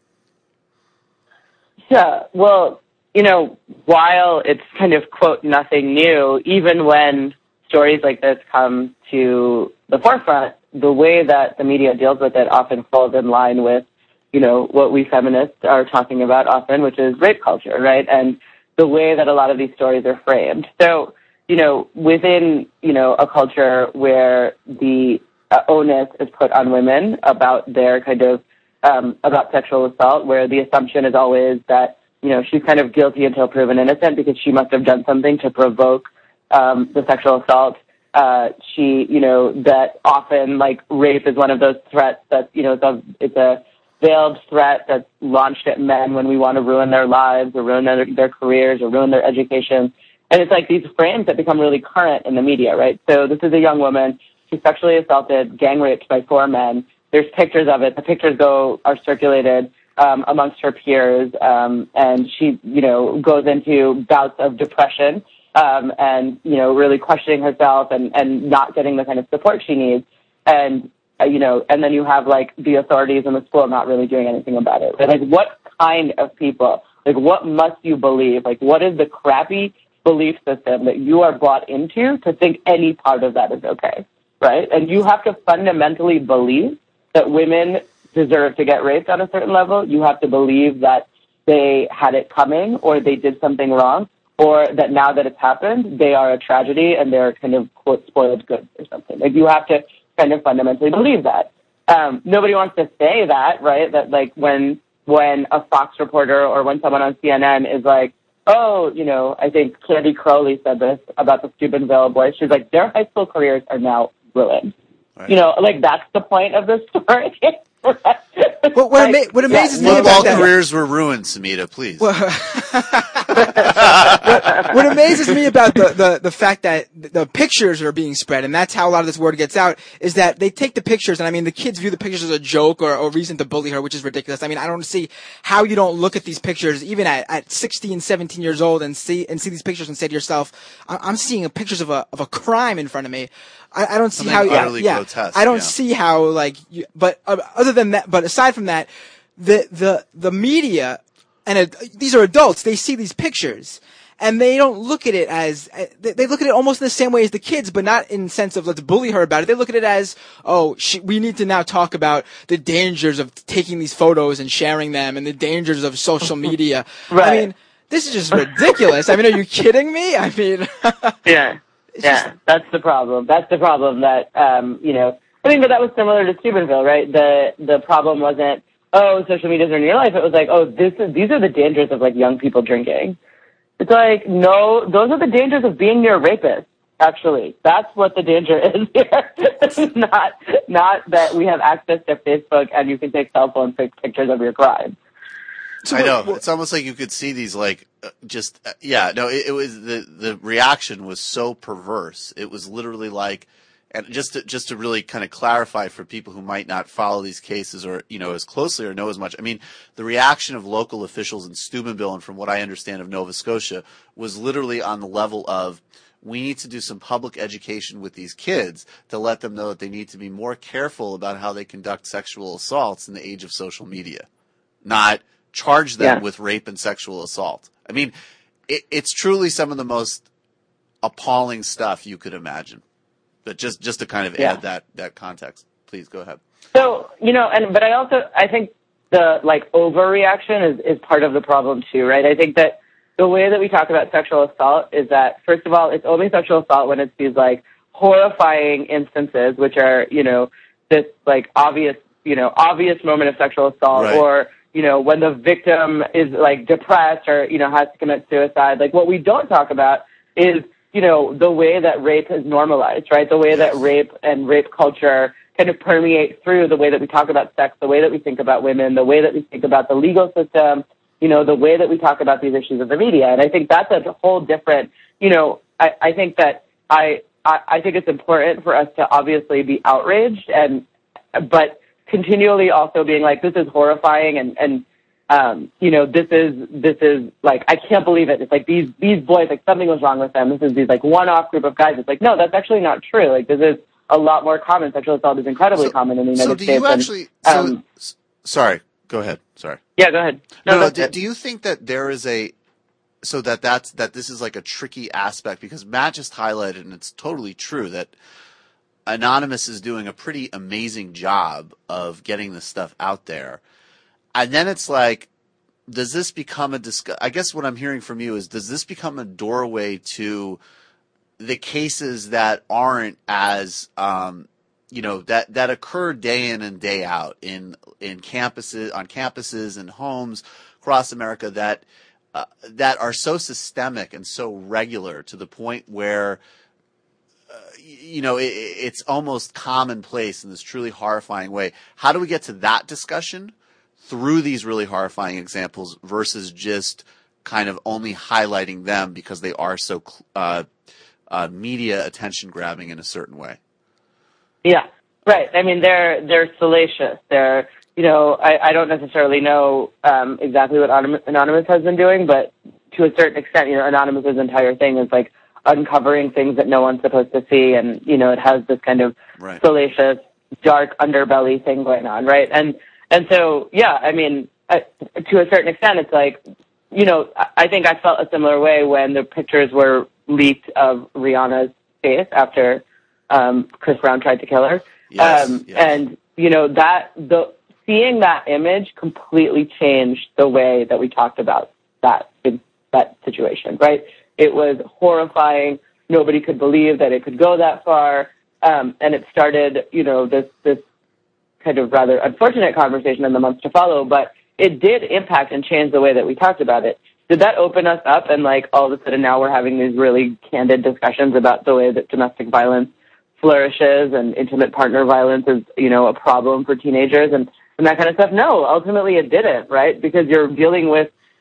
Speaker 10: Yeah. Well. You know, while it's kind of, quote, nothing new, even when stories like this come to the forefront, the way that the media deals with it often falls in line with, you know, what we feminists are talking about often, which is rape culture, right? And the way that a lot of these stories are framed. So, you know, within, you know, a culture where the uh, onus is put on women about their kind of, um, about sexual assault, where the assumption is always that, you know, she's kind of guilty until proven innocent because she must have done something to provoke um, the sexual assault. Uh, she, you know, that often, like, rape is one of those threats that, you know, it's a, it's a veiled threat that's launched at men when we want to ruin their lives or ruin their, their careers or ruin their education. And it's like these frames that become really current in the media, right? So this is a young woman. She's sexually assaulted, gang raped by four men. There's pictures of it. The pictures go are circulated Um, amongst her peers, um, and she, you know, goes into bouts of depression, um, and, you know, really questioning herself and, and not getting the kind of support she needs. And, uh, you know, and then you have, like, the authorities in the school not really doing anything about it. Like, what kind of people, like, what must you believe? Like, what is the crappy belief system that you are brought into to think any part of that is okay, right? And you have to fundamentally believe that women deserve to get raped on a certain level. You have to believe that they had it coming or they did something wrong, or that now that it's happened, they are a tragedy and they're kind of, quote, spoiled goods or something. Like, you have to kind of fundamentally believe that. Um, nobody wants to say that, right? That, like, when when a Fox reporter or when someone on C N N is like, oh, you know, I think Candy Crowley said this about the Steubenville boys. She's like, their high school careers are now ruined. Right. You know, like, that's the point of this story.
Speaker 8: But what, ama- what amazes
Speaker 10: yeah,
Speaker 8: me about
Speaker 9: all
Speaker 8: that,
Speaker 9: careers were ruined, Samita, please.
Speaker 8: Well, what, what amazes me about the, the, the fact that the pictures are being spread, and that's how a lot of this word gets out, is that they take the pictures, and I mean, the kids view the pictures as a joke or, or reason to bully her, which is ridiculous. I mean, I don't see how you don't look at these pictures, even at, at sixteen, seventeen years old, and see, and see these pictures and say to yourself, I'm seeing pictures of a, of a crime in front of me. I, I don't see Something how, yeah, grotesque, I don't yeah. see how, like, you, but uh, other than that, but aside from that, the, the, the media, and uh, these are adults, they see these pictures, and they don't look at it as, uh, they, they look at it almost in the same way as the kids, but not in the sense of let's bully her about it. They look at it as, oh, she, we need to now talk about the dangers of taking these photos and sharing them, and the dangers of social media.
Speaker 10: Right.
Speaker 8: I mean, this is just ridiculous. I mean, are you kidding me? I mean,
Speaker 10: yeah. It's yeah, just, that's the problem. That's the problem that, um, you know, I mean, but that was similar to Steubenville, right? The, the problem wasn't, oh, social media's in your life. It was like, oh, this is, these are the dangers of like young people drinking. It's like, no, those are the dangers of being near a rapist, actually. That's what the danger is here. not, not that we have access to Facebook and you can take cell phone pictures of your crime.
Speaker 9: So I know. It's almost like you could see these, like, uh, just, uh, yeah, no, it, it was, the, the reaction was so perverse. It was literally like, and just to, just to really kind of clarify for people who might not follow these cases or, you know, as closely or know as much, I mean, the reaction of local officials in Steubenville and from what I understand of Nova Scotia was literally on the level of, we need to do some public education with these kids to let them know that they need to be more careful about how they conduct sexual assaults in the age of social media. Not charge them yeah. with rape and sexual assault. I mean, it, it's truly some of the most appalling stuff you could imagine. But just, just to kind of yeah. add that, that context, please go ahead.
Speaker 10: So, you know, and, but I also, I think the, like, overreaction is, is part of the problem too, right? I think that the way that we talk about sexual assault is that, first of all, it's only sexual assault when it's these, like, horrifying instances, which are, you know, this, like, obvious, you know, obvious moment of sexual assault
Speaker 9: right.
Speaker 10: or, you know, when the victim is, like, depressed or, you know, has to commit suicide. Like, what we don't talk about is, you know, the way that rape is normalized, right? The way yes. that rape and rape culture kind of permeate through the way that we talk about sex, the way that we think about women, the way that we think about the legal system, you know, the way that we talk about these issues in the media. And I think that's a whole different, you know, I, I think that I, I, I think it's important for us to obviously be outraged and, but continually also being like, this is horrifying and, and, um, you know, this is, this is like, I can't believe it. It's like these, these boys, like something was wrong with them. This is these like one-off group of guys. It's like, no, that's actually not true. Like this is a lot more common. Sexual assault is incredibly
Speaker 9: so,
Speaker 10: common in the United
Speaker 9: so do
Speaker 10: States.
Speaker 9: You actually,
Speaker 10: and, um,
Speaker 9: so, sorry, go ahead. Sorry.
Speaker 10: Yeah, go ahead.
Speaker 9: No, no, no do, do you think that there is a, so that that's, that this is like a tricky aspect because Matt just highlighted, and it's totally true, that Anonymous is doing a pretty amazing job of getting this stuff out there. And then it's like, does this become a discuss? I guess what I'm hearing from you is, does this become a doorway to the cases that aren't as, um, you know, that, that occur day in and day out in, in campuses, on campuses and homes across America that, uh, that are so systemic and so regular to the point where, uh, you know, it, it's almost commonplace in this truly horrifying way. How do we get to that discussion through these really horrifying examples versus just kind of only highlighting them because they are so uh, uh, media attention grabbing in a certain way?
Speaker 10: Yeah, right. I mean, they're they're salacious. They're, you know, I, I don't necessarily know um, exactly what Anonymous has been doing, but to a certain extent, you know, Anonymous's entire thing is like uncovering things that no one's supposed to see, and you know, it has this kind of right. salacious, dark underbelly thing going on, right? And And so, yeah, I mean, uh, to a certain extent, it's like, you know, I think I felt a similar way when the pictures were leaked of Rihanna's face after um, Chris Brown tried to kill her.
Speaker 9: Yes,
Speaker 10: um,
Speaker 9: yes.
Speaker 10: And, you know, that the seeing that image completely changed the way that we talked about that that situation, right? It was horrifying. Nobody could believe that it could go that far. Um, and it started, you know, this this kind of rather unfortunate conversation in the months to follow, but it did impact and change the way that we talked about it. Did that open us up and like all of a sudden now we're having these really candid discussions about the way that domestic violence flourishes and intimate partner violence is, you know, a problem for teenagers and, and that kind of stuff? No, ultimately it didn't, right? Because you're dealing with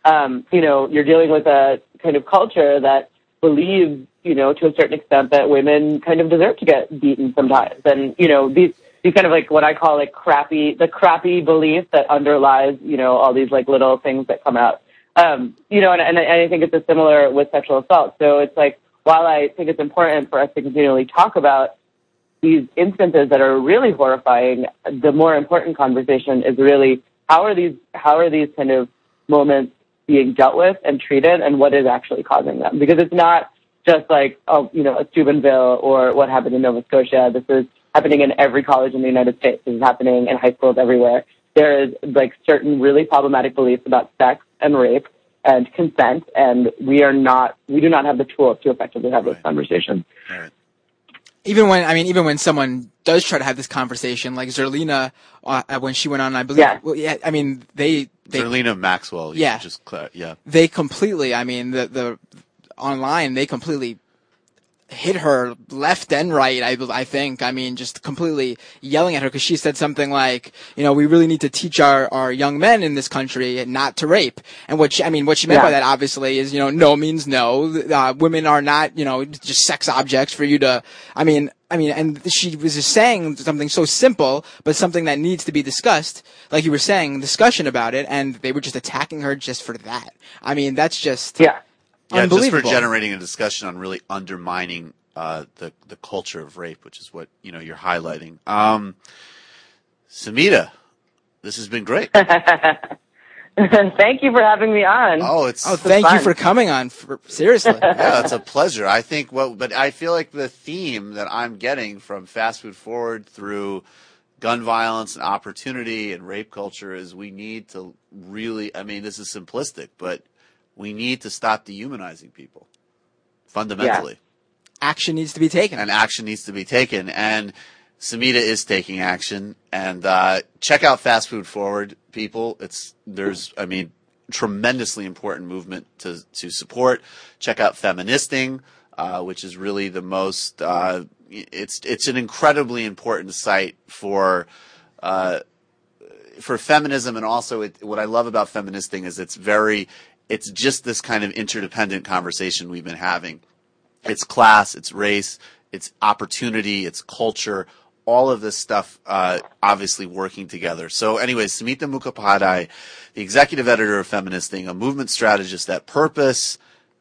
Speaker 10: um, you know, you're dealing with a kind of culture that believes, you know, to a certain extent that women kind of deserve to get beaten sometimes. And, you know, these, these kind of like what I call like crappy, the crappy belief that underlies, you know, all these like little things that come out. Um, you know, and, and I think it's a similar with sexual assault. So it's like, while I think it's important for us to continually talk about these instances that are really horrifying, the more important conversation is really how are these, how are these kind of moments being dealt with and treated, and what is actually causing them? Because it's not just like, oh, you know, a Steubenville or what happened in Nova Scotia. This is happening in every college in the United States. This is happening in high schools everywhere. There is like certain really problematic beliefs about sex and rape and consent, and we are not, we do not have the tools to effectively have
Speaker 9: Right.
Speaker 10: those conversations.
Speaker 9: Right.
Speaker 8: Even when, I mean, even when someone does try to have this conversation, like Zerlina, uh, when she went on, I believe,
Speaker 10: Yeah.
Speaker 8: well, yeah, I mean, they, they,
Speaker 9: Zerlina Maxwell. you
Speaker 8: Yeah.
Speaker 9: should Just clear, yeah.
Speaker 8: they completely, I mean, the, the, online, they completely hit her left and right, I, I think. I mean, just completely yelling at her because she said something like, you know, we really need to teach our, our young men in this country not to rape. And what she, I mean, what she meant
Speaker 10: Yeah.
Speaker 8: by that obviously is, you know, no means no. Uh, women are not, you know, just sex objects for you to, I mean, I mean, and she was just saying something so simple, but something that needs to be discussed. Like you were saying, discussion about it, and they were just attacking her just for that. I mean, that's just
Speaker 10: Yeah.
Speaker 9: Yeah, just for
Speaker 8: unbelievable.
Speaker 9: generating a discussion on really undermining uh, the the culture of rape, which is what you know you're highlighting. Um, Samita, this has been great.
Speaker 10: Thank you for having me on.
Speaker 9: Oh, it's
Speaker 8: Oh, thank you
Speaker 10: fun.
Speaker 8: for coming on. For, seriously.
Speaker 9: yeah, it's a pleasure. I think what, but I feel like the theme that I'm getting from Fast Food Forward through gun violence and opportunity and rape culture is we need to really. I mean, this is simplistic, but we need to stop dehumanizing people fundamentally.
Speaker 8: Action needs to be taken.
Speaker 9: And action needs to be taken. And Samita is taking action. And uh, check out Fast Food Forward, people. It's there's, I mean, tremendously important movement to to support. Check out Feministing, uh, which is really the most. Uh, it's it's an incredibly important site for. Uh, for feminism, and also it, what I love about Feministing is it's very, it's just this kind of interdependent conversation we've been having. It's class, it's race, it's opportunity, it's culture, all of this stuff uh, obviously working together. So anyways, Samita Mukhopadhyay, the executive editor of Feministing, a movement strategist at Purpose,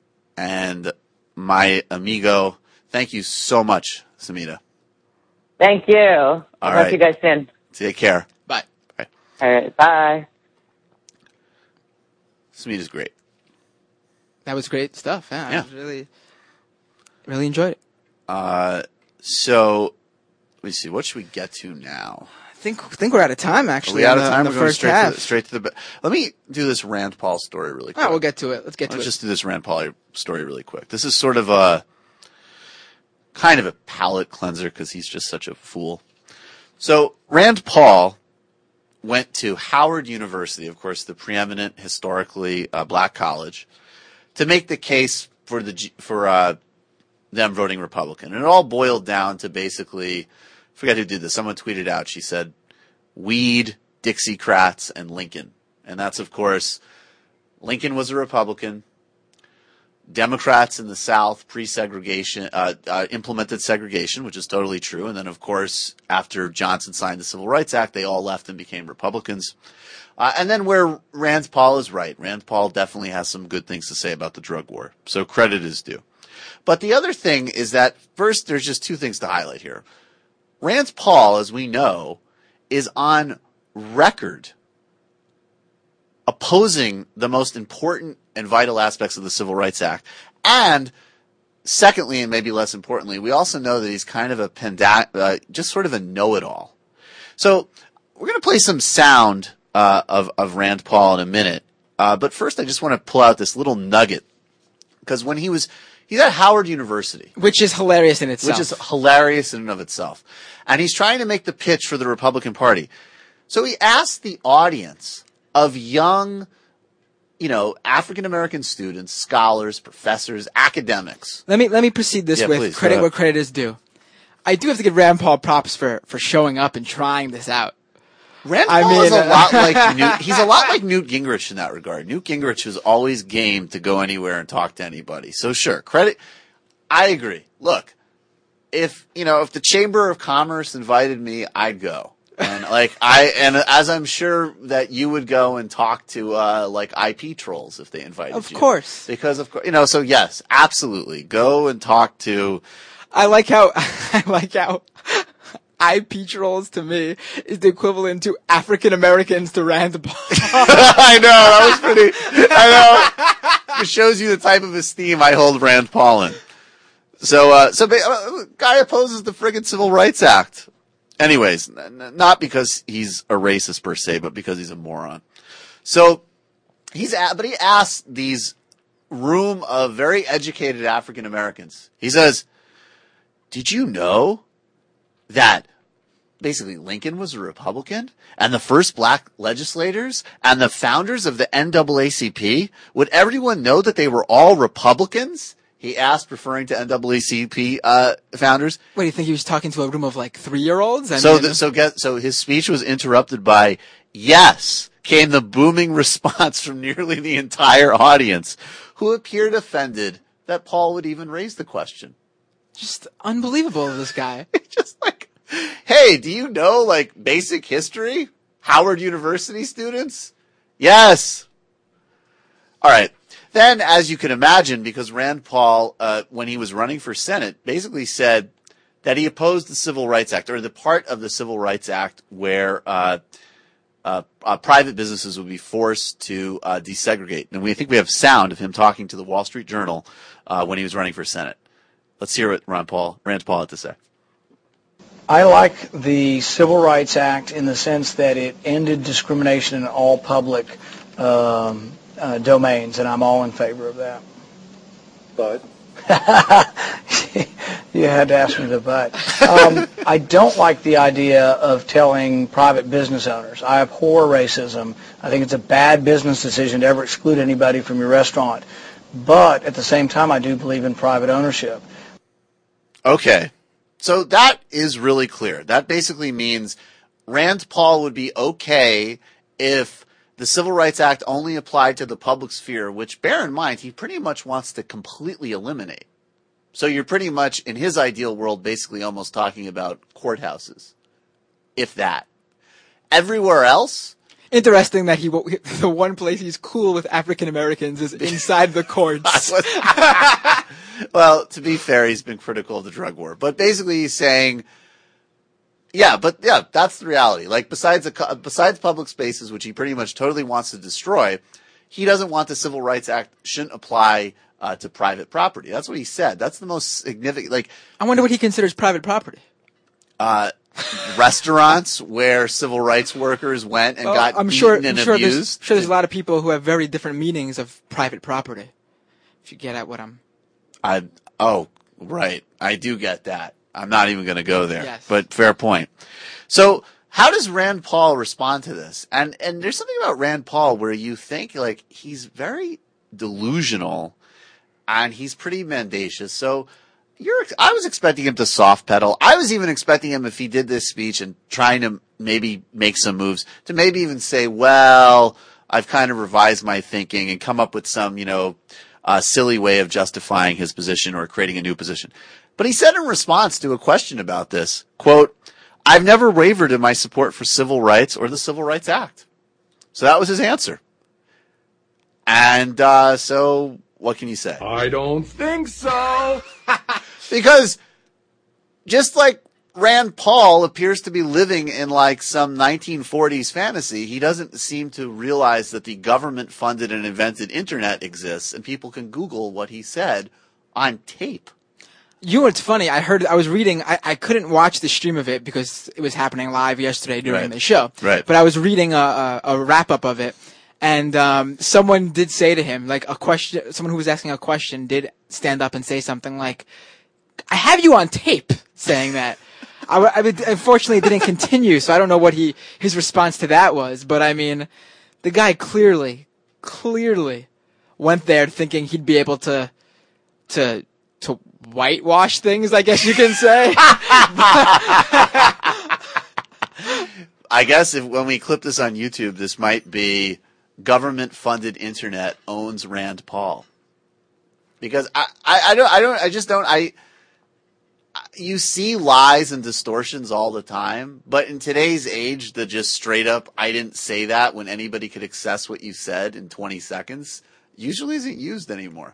Speaker 9: and my amigo. Thank you so much, Samita.
Speaker 10: Thank you. I'll talk
Speaker 9: right.
Speaker 10: to you guys soon.
Speaker 9: Take care.
Speaker 8: Bye.
Speaker 9: Bye.
Speaker 10: All right. Bye.
Speaker 9: Samita's great.
Speaker 8: That was great stuff. Yeah,
Speaker 9: Yeah.
Speaker 8: I was really, really enjoyed it.
Speaker 9: Uh, so, let me see. What should we get to now?
Speaker 8: I think think we're out of time.
Speaker 9: Are
Speaker 8: Actually,
Speaker 9: we out
Speaker 8: in
Speaker 9: of
Speaker 8: the,
Speaker 9: time?
Speaker 8: in the
Speaker 9: We're going
Speaker 8: first
Speaker 9: straight
Speaker 8: half.
Speaker 9: to the, straight to the. ba- Let me do this Rand Paul story really quick.
Speaker 8: All right, we'll get to it. Let's get to
Speaker 9: Let's
Speaker 8: it.
Speaker 9: just do this Rand Paul story really quick. This is sort of a kind of a palate cleanser because he's just such a fool. So Rand Paul went to Howard University, of course, the preeminent historically uh, black college, to make the case for the G- for uh, them voting Republican. And it all boiled down to basically, I forget who did this. Someone tweeted out. She said, "Weed, Dixiecrats, and Lincoln." And that's, of course, Lincoln was a Republican. Democrats in the South pre-segregation uh, uh, implemented segregation, which is totally true. And then, of course, after Johnson signed the Civil Rights Act, they all left and became Republicans. Uh, and then where Rand Paul is right, Rand Paul definitely has some good things to say about the drug war. So credit is due. But the other thing is that, first, there's just two things to highlight here. Rand Paul, as we know, is on record opposing the most important and vital aspects of the Civil Rights Act. And secondly, and maybe less importantly, we also know that he's kind of a penda- uh, just sort of a know-it-all. So we're going to play some sound uh, of, of Rand Paul in a minute. Uh, but first, I just want to pull out this little nugget. Because when he was, he's at Howard University.
Speaker 8: Which is hilarious in itself.
Speaker 9: Which is hilarious in and of itself. And he's trying to make the pitch for the Republican Party. So he asked the audience of young, you know, African-American students, scholars, professors, academics.
Speaker 8: Let me let me proceed this
Speaker 9: Yeah,
Speaker 8: with
Speaker 9: please,
Speaker 8: credit
Speaker 9: go
Speaker 8: where
Speaker 9: ahead.
Speaker 8: credit is due. I do have to give Rand Paul props for, for showing up and trying this out.
Speaker 9: Rand
Speaker 8: I
Speaker 9: Paul
Speaker 8: mean,
Speaker 9: is a
Speaker 8: uh,
Speaker 9: lot like Newt, he's a lot like Newt Gingrich in that regard. Newt Gingrich was always game to go anywhere and talk to anybody. So sure, credit. I agree. Look, if you know, if the Chamber of Commerce invited me, I'd go. And like I, and as I'm sure that you would go and talk to uh, like I P trolls if they invited
Speaker 8: Of
Speaker 9: you.
Speaker 8: Of course,
Speaker 9: because of course, you know. So yes, absolutely, go and talk to.
Speaker 8: I like how I like how I P trolls to me is the equivalent to African Americans to Rand Paul.
Speaker 9: I know that was pretty. I know it shows you the type of esteem I hold Rand Paul in. So, uh, so uh, guy opposes the friggin' Civil Rights Act. Anyways, n- not because he's a racist per se, but because he's a moron. So he's, a- but he asks these room of very educated African Americans. He says, "Did you know that basically Lincoln was a Republican and the first black legislators and the founders of the N double A C P? Would everyone know that they were all Republicans?" He asked, referring to N double A C P uh, founders.
Speaker 8: What do you think he was talking to a room of like three-year-olds?
Speaker 9: So, the, so get so his speech was interrupted by "yes" came the booming response from nearly the entire audience, who appeared offended that Paul would even raise the question.
Speaker 8: Just unbelievable, this guy.
Speaker 9: Just like, hey, do you know like basic history? Howard University students? Yes. All right. Then, as you can imagine, because Rand Paul, uh, when he was running for Senate, basically said that he opposed the Civil Rights Act, or the part of the Civil Rights Act where uh, uh, uh, private businesses would be forced to uh, desegregate. And we think we have sound of him talking to the Wall Street Journal uh, when he was running for Senate. Let's hear what Ron Paul, Rand Paul had to say.
Speaker 13: I like the Civil Rights Act in the sense that it ended discrimination in all public um Uh, domains, and I'm all in favor of that.
Speaker 14: But?
Speaker 13: You had to ask me the but. Um, I don't like the idea of telling private business owners. I abhor racism. I think it's a bad business decision to ever exclude anybody from your restaurant. But at the same time, I do believe in private ownership.
Speaker 9: Okay. So that is really clear. That basically means Rand Paul would be okay if the Civil Rights Act only applied to the public sphere, which, bear in mind, he pretty much wants to completely eliminate. So you're pretty much, in his ideal world, basically almost talking about courthouses, if that. Everywhere else?
Speaker 8: Interesting that he the one place he's cool with African Americans is inside the courts.
Speaker 9: Well, to be fair, he's been critical of the drug war. But basically he's saying, yeah, but yeah, that's the reality. Like besides the, besides public spaces, which he pretty much totally wants to destroy, he doesn't want the Civil Rights Act shouldn't apply uh, to private property. That's what he said. That's the most significant. Like,
Speaker 8: I wonder what he considers private property.
Speaker 9: Uh, restaurants where civil rights workers went and
Speaker 8: well,
Speaker 9: got
Speaker 8: I'm
Speaker 9: beaten
Speaker 8: sure,
Speaker 9: and
Speaker 8: I'm sure
Speaker 9: abused.
Speaker 8: There's, I'm sure there's a lot of people who have very different meanings of private property. If you get at what I'm.
Speaker 9: I oh right, I do get that. I'm not even going to go there,
Speaker 8: yes.
Speaker 9: But fair point. So how does Rand Paul respond to this? And and there's something about Rand Paul where you think like he's very delusional and he's pretty mendacious. So you're I was expecting him to soft pedal. I was even expecting him, if he did this speech and trying to maybe make some moves, to maybe even say, well, I've kind of revised my thinking and come up with some, you know, uh, silly way of justifying his position or creating a new position. But he said in response to a question about this, quote, "I've never wavered in my support for civil rights or the Civil Rights Act." So that was his answer. And uh, so what can you say?
Speaker 14: I don't think so.
Speaker 9: Because just like Rand Paul appears to be living in like some nineteen forties fantasy, he doesn't seem to realize that the government-funded and invented internet exists and people can Google what he said on tape.
Speaker 8: You know what's funny? I heard, I was reading, I, I couldn't watch the stream of it because it was happening live yesterday during
Speaker 9: Right.
Speaker 8: the show.
Speaker 9: Right.
Speaker 8: But I was reading a, a, a wrap-up of it, and um, someone did say to him, like a question, someone who was asking a question did stand up and say something like, "I have you on tape," saying that. I, I mean, unfortunately, it didn't continue, so I don't know what he his response to that was. But I mean, the guy clearly, clearly went there thinking he'd be able to, to, to whitewash things, I guess you can say.
Speaker 9: I guess if when we clip this on YouTube, this might be government-funded internet owns Rand Paul. Because I, I, I don't, I don't, I just don't, I, you see lies and distortions all the time, but in today's age, the just straight up, I didn't say that when anybody could access what you said in twenty seconds, usually isn't used anymore.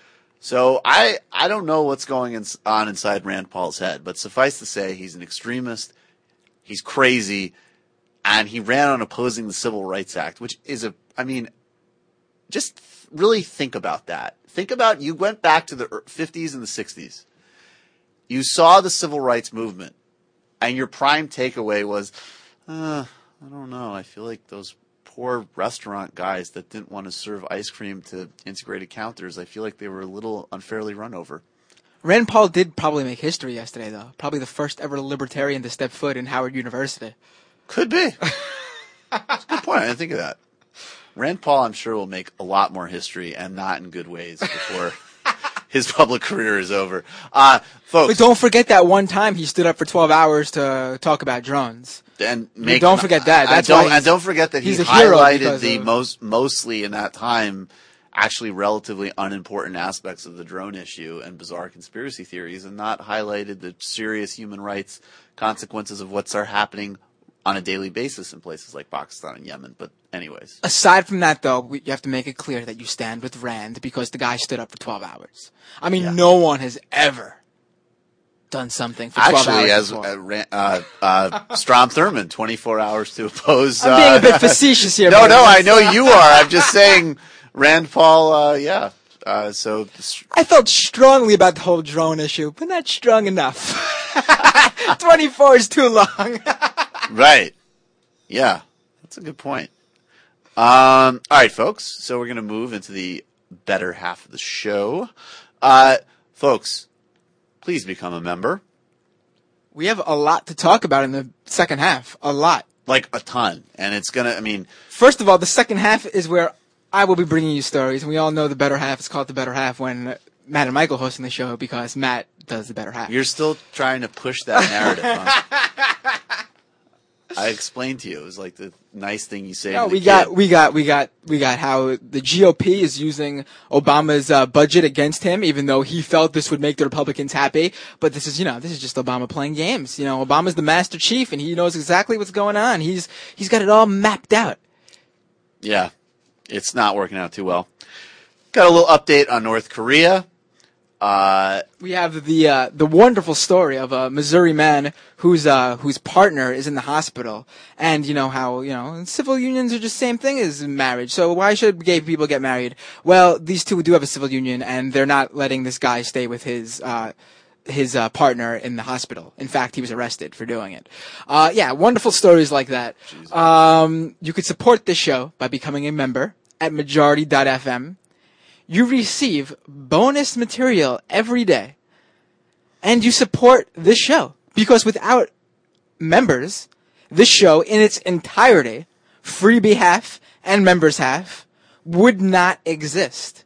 Speaker 9: So I, I don't know what's going in, on inside Rand Paul's head, but suffice to say, he's an extremist, he's crazy, and he ran on opposing the Civil Rights Act, which is a, I mean, just really think about that. Think about, you went back to the fifties and the sixties. You saw the civil rights movement, and your prime takeaway was, uh, I don't know, I feel like those poor restaurant guys that didn't want to serve ice cream to integrated counters, I feel like they were a little unfairly run over.
Speaker 8: Rand Paul did probably make history yesterday, though. Probably the first ever libertarian to step foot in Howard University.
Speaker 9: Could be. That's a good point. I didn't think of that. Rand Paul, I'm sure, will make a lot more history, and not in good ways, before his public career is over. Uh, folks.
Speaker 8: But don't forget that one time he stood up for twelve hours to talk about drones.
Speaker 9: And make,
Speaker 8: don't forget that. That's
Speaker 9: and, don't,
Speaker 8: why
Speaker 9: and don't forget that he highlighted the of, most, mostly in that time, actually relatively unimportant aspects of the drone issue and bizarre conspiracy theories, and not highlighted the serious human rights consequences of what's are happening on a daily basis in places like Pakistan and Yemen. But anyways.
Speaker 8: Aside from that, though, we, you have to make it clear that you stand with Rand because the guy stood up for twelve hours. I mean, yeah. No one has ever done something for twelve
Speaker 9: Actually,
Speaker 8: hours.
Speaker 9: Actually, as uh, uh, uh, Strom Thurmond, twenty-four hours to oppose.
Speaker 8: I'm being a bit facetious here.
Speaker 9: No, no, I know you are. I'm just saying Rand Paul, uh, yeah. Uh, so
Speaker 8: I felt strongly about the whole drone issue, but not strong enough. twenty-four is too long.
Speaker 9: Right. Yeah. That's a good point. Um, all right, folks. So we're going to move into the better half of the show. Uh, folks, please become a member.
Speaker 8: We have a lot to talk about in the second half. A lot.
Speaker 9: Like a ton. And it's going to, I mean.
Speaker 8: First of all, the second half is where I will be bringing you stories. And we all know the better half is called the better half when Matt and Michael hosting the show because Matt does the better half.
Speaker 9: You're still trying to push that narrative, huh? I explained to you. It was like the nice thing you say.
Speaker 8: No,
Speaker 9: to the
Speaker 8: we
Speaker 9: kid.
Speaker 8: got, we got, we got, we got how the G O P is using Obama's uh, budget against him, even though he felt this would make the Republicans happy. But this is, you know, this is just Obama playing games. You know, Obama's the master chief, and he knows exactly what's going on. He's he's got it all mapped out.
Speaker 9: Yeah, it's not working out too well. Got a little update on North Korea. Uh,
Speaker 8: we have the uh, the wonderful story of a Missouri man whose uh, whose partner is in the hospital, and you know how you know civil unions are just the same thing as marriage. So why should gay people get married? Well, these two do have a civil union, and they're not letting this guy stay with his uh, his uh, partner in the hospital. In fact, he was arrested for doing it. Uh, yeah, wonderful stories like that. Um, you could support this show by becoming a member at majority dot f m. You receive bonus material every day. And you support this show. Because without members, this show in its entirety, freebie half and members half, would not exist.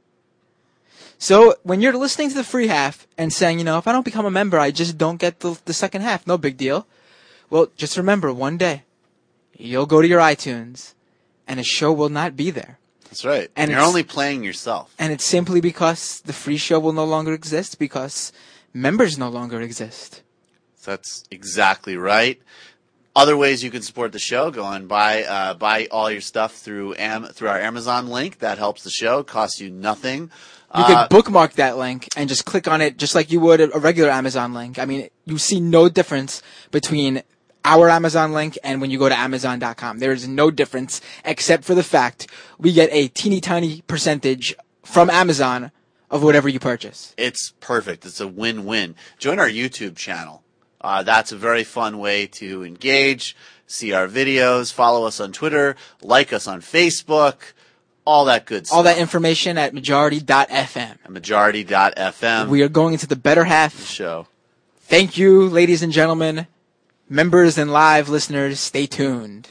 Speaker 8: So when you're listening to the free half and saying, you know, if I don't become a member, I just don't get the, the second half. No big deal. Well, just remember, one day, you'll go to your iTunes and a show will not be there.
Speaker 9: That's right. And you're only playing yourself.
Speaker 8: And it's simply because the free show will no longer exist because members no longer exist.
Speaker 9: That's exactly right. Other ways you can support the show, go and buy uh, buy all your stuff through Am- through our Amazon link. That helps the show. Costs you nothing.
Speaker 8: You
Speaker 9: uh,
Speaker 8: could bookmark that link and just click on it just like you would a regular Amazon link. I mean, you see no difference between our Amazon link and when you go to amazon dot com. There is no difference except for the fact we get a teeny tiny percentage from Amazon of whatever you purchase.
Speaker 9: It's perfect. It's a win-win. Join our YouTube channel. Uh, that's a very fun way to engage, see our videos, follow us on Twitter, like us on Facebook, all that good stuff.
Speaker 8: All that information at majority dot f m.
Speaker 9: At majority dot f m.
Speaker 8: We are going into the better half
Speaker 9: of the show.
Speaker 8: Thank you, ladies and gentlemen. Members and live listeners, stay tuned.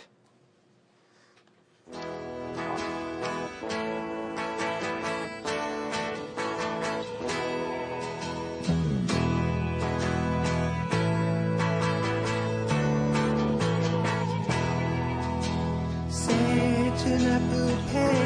Speaker 15: to not put hate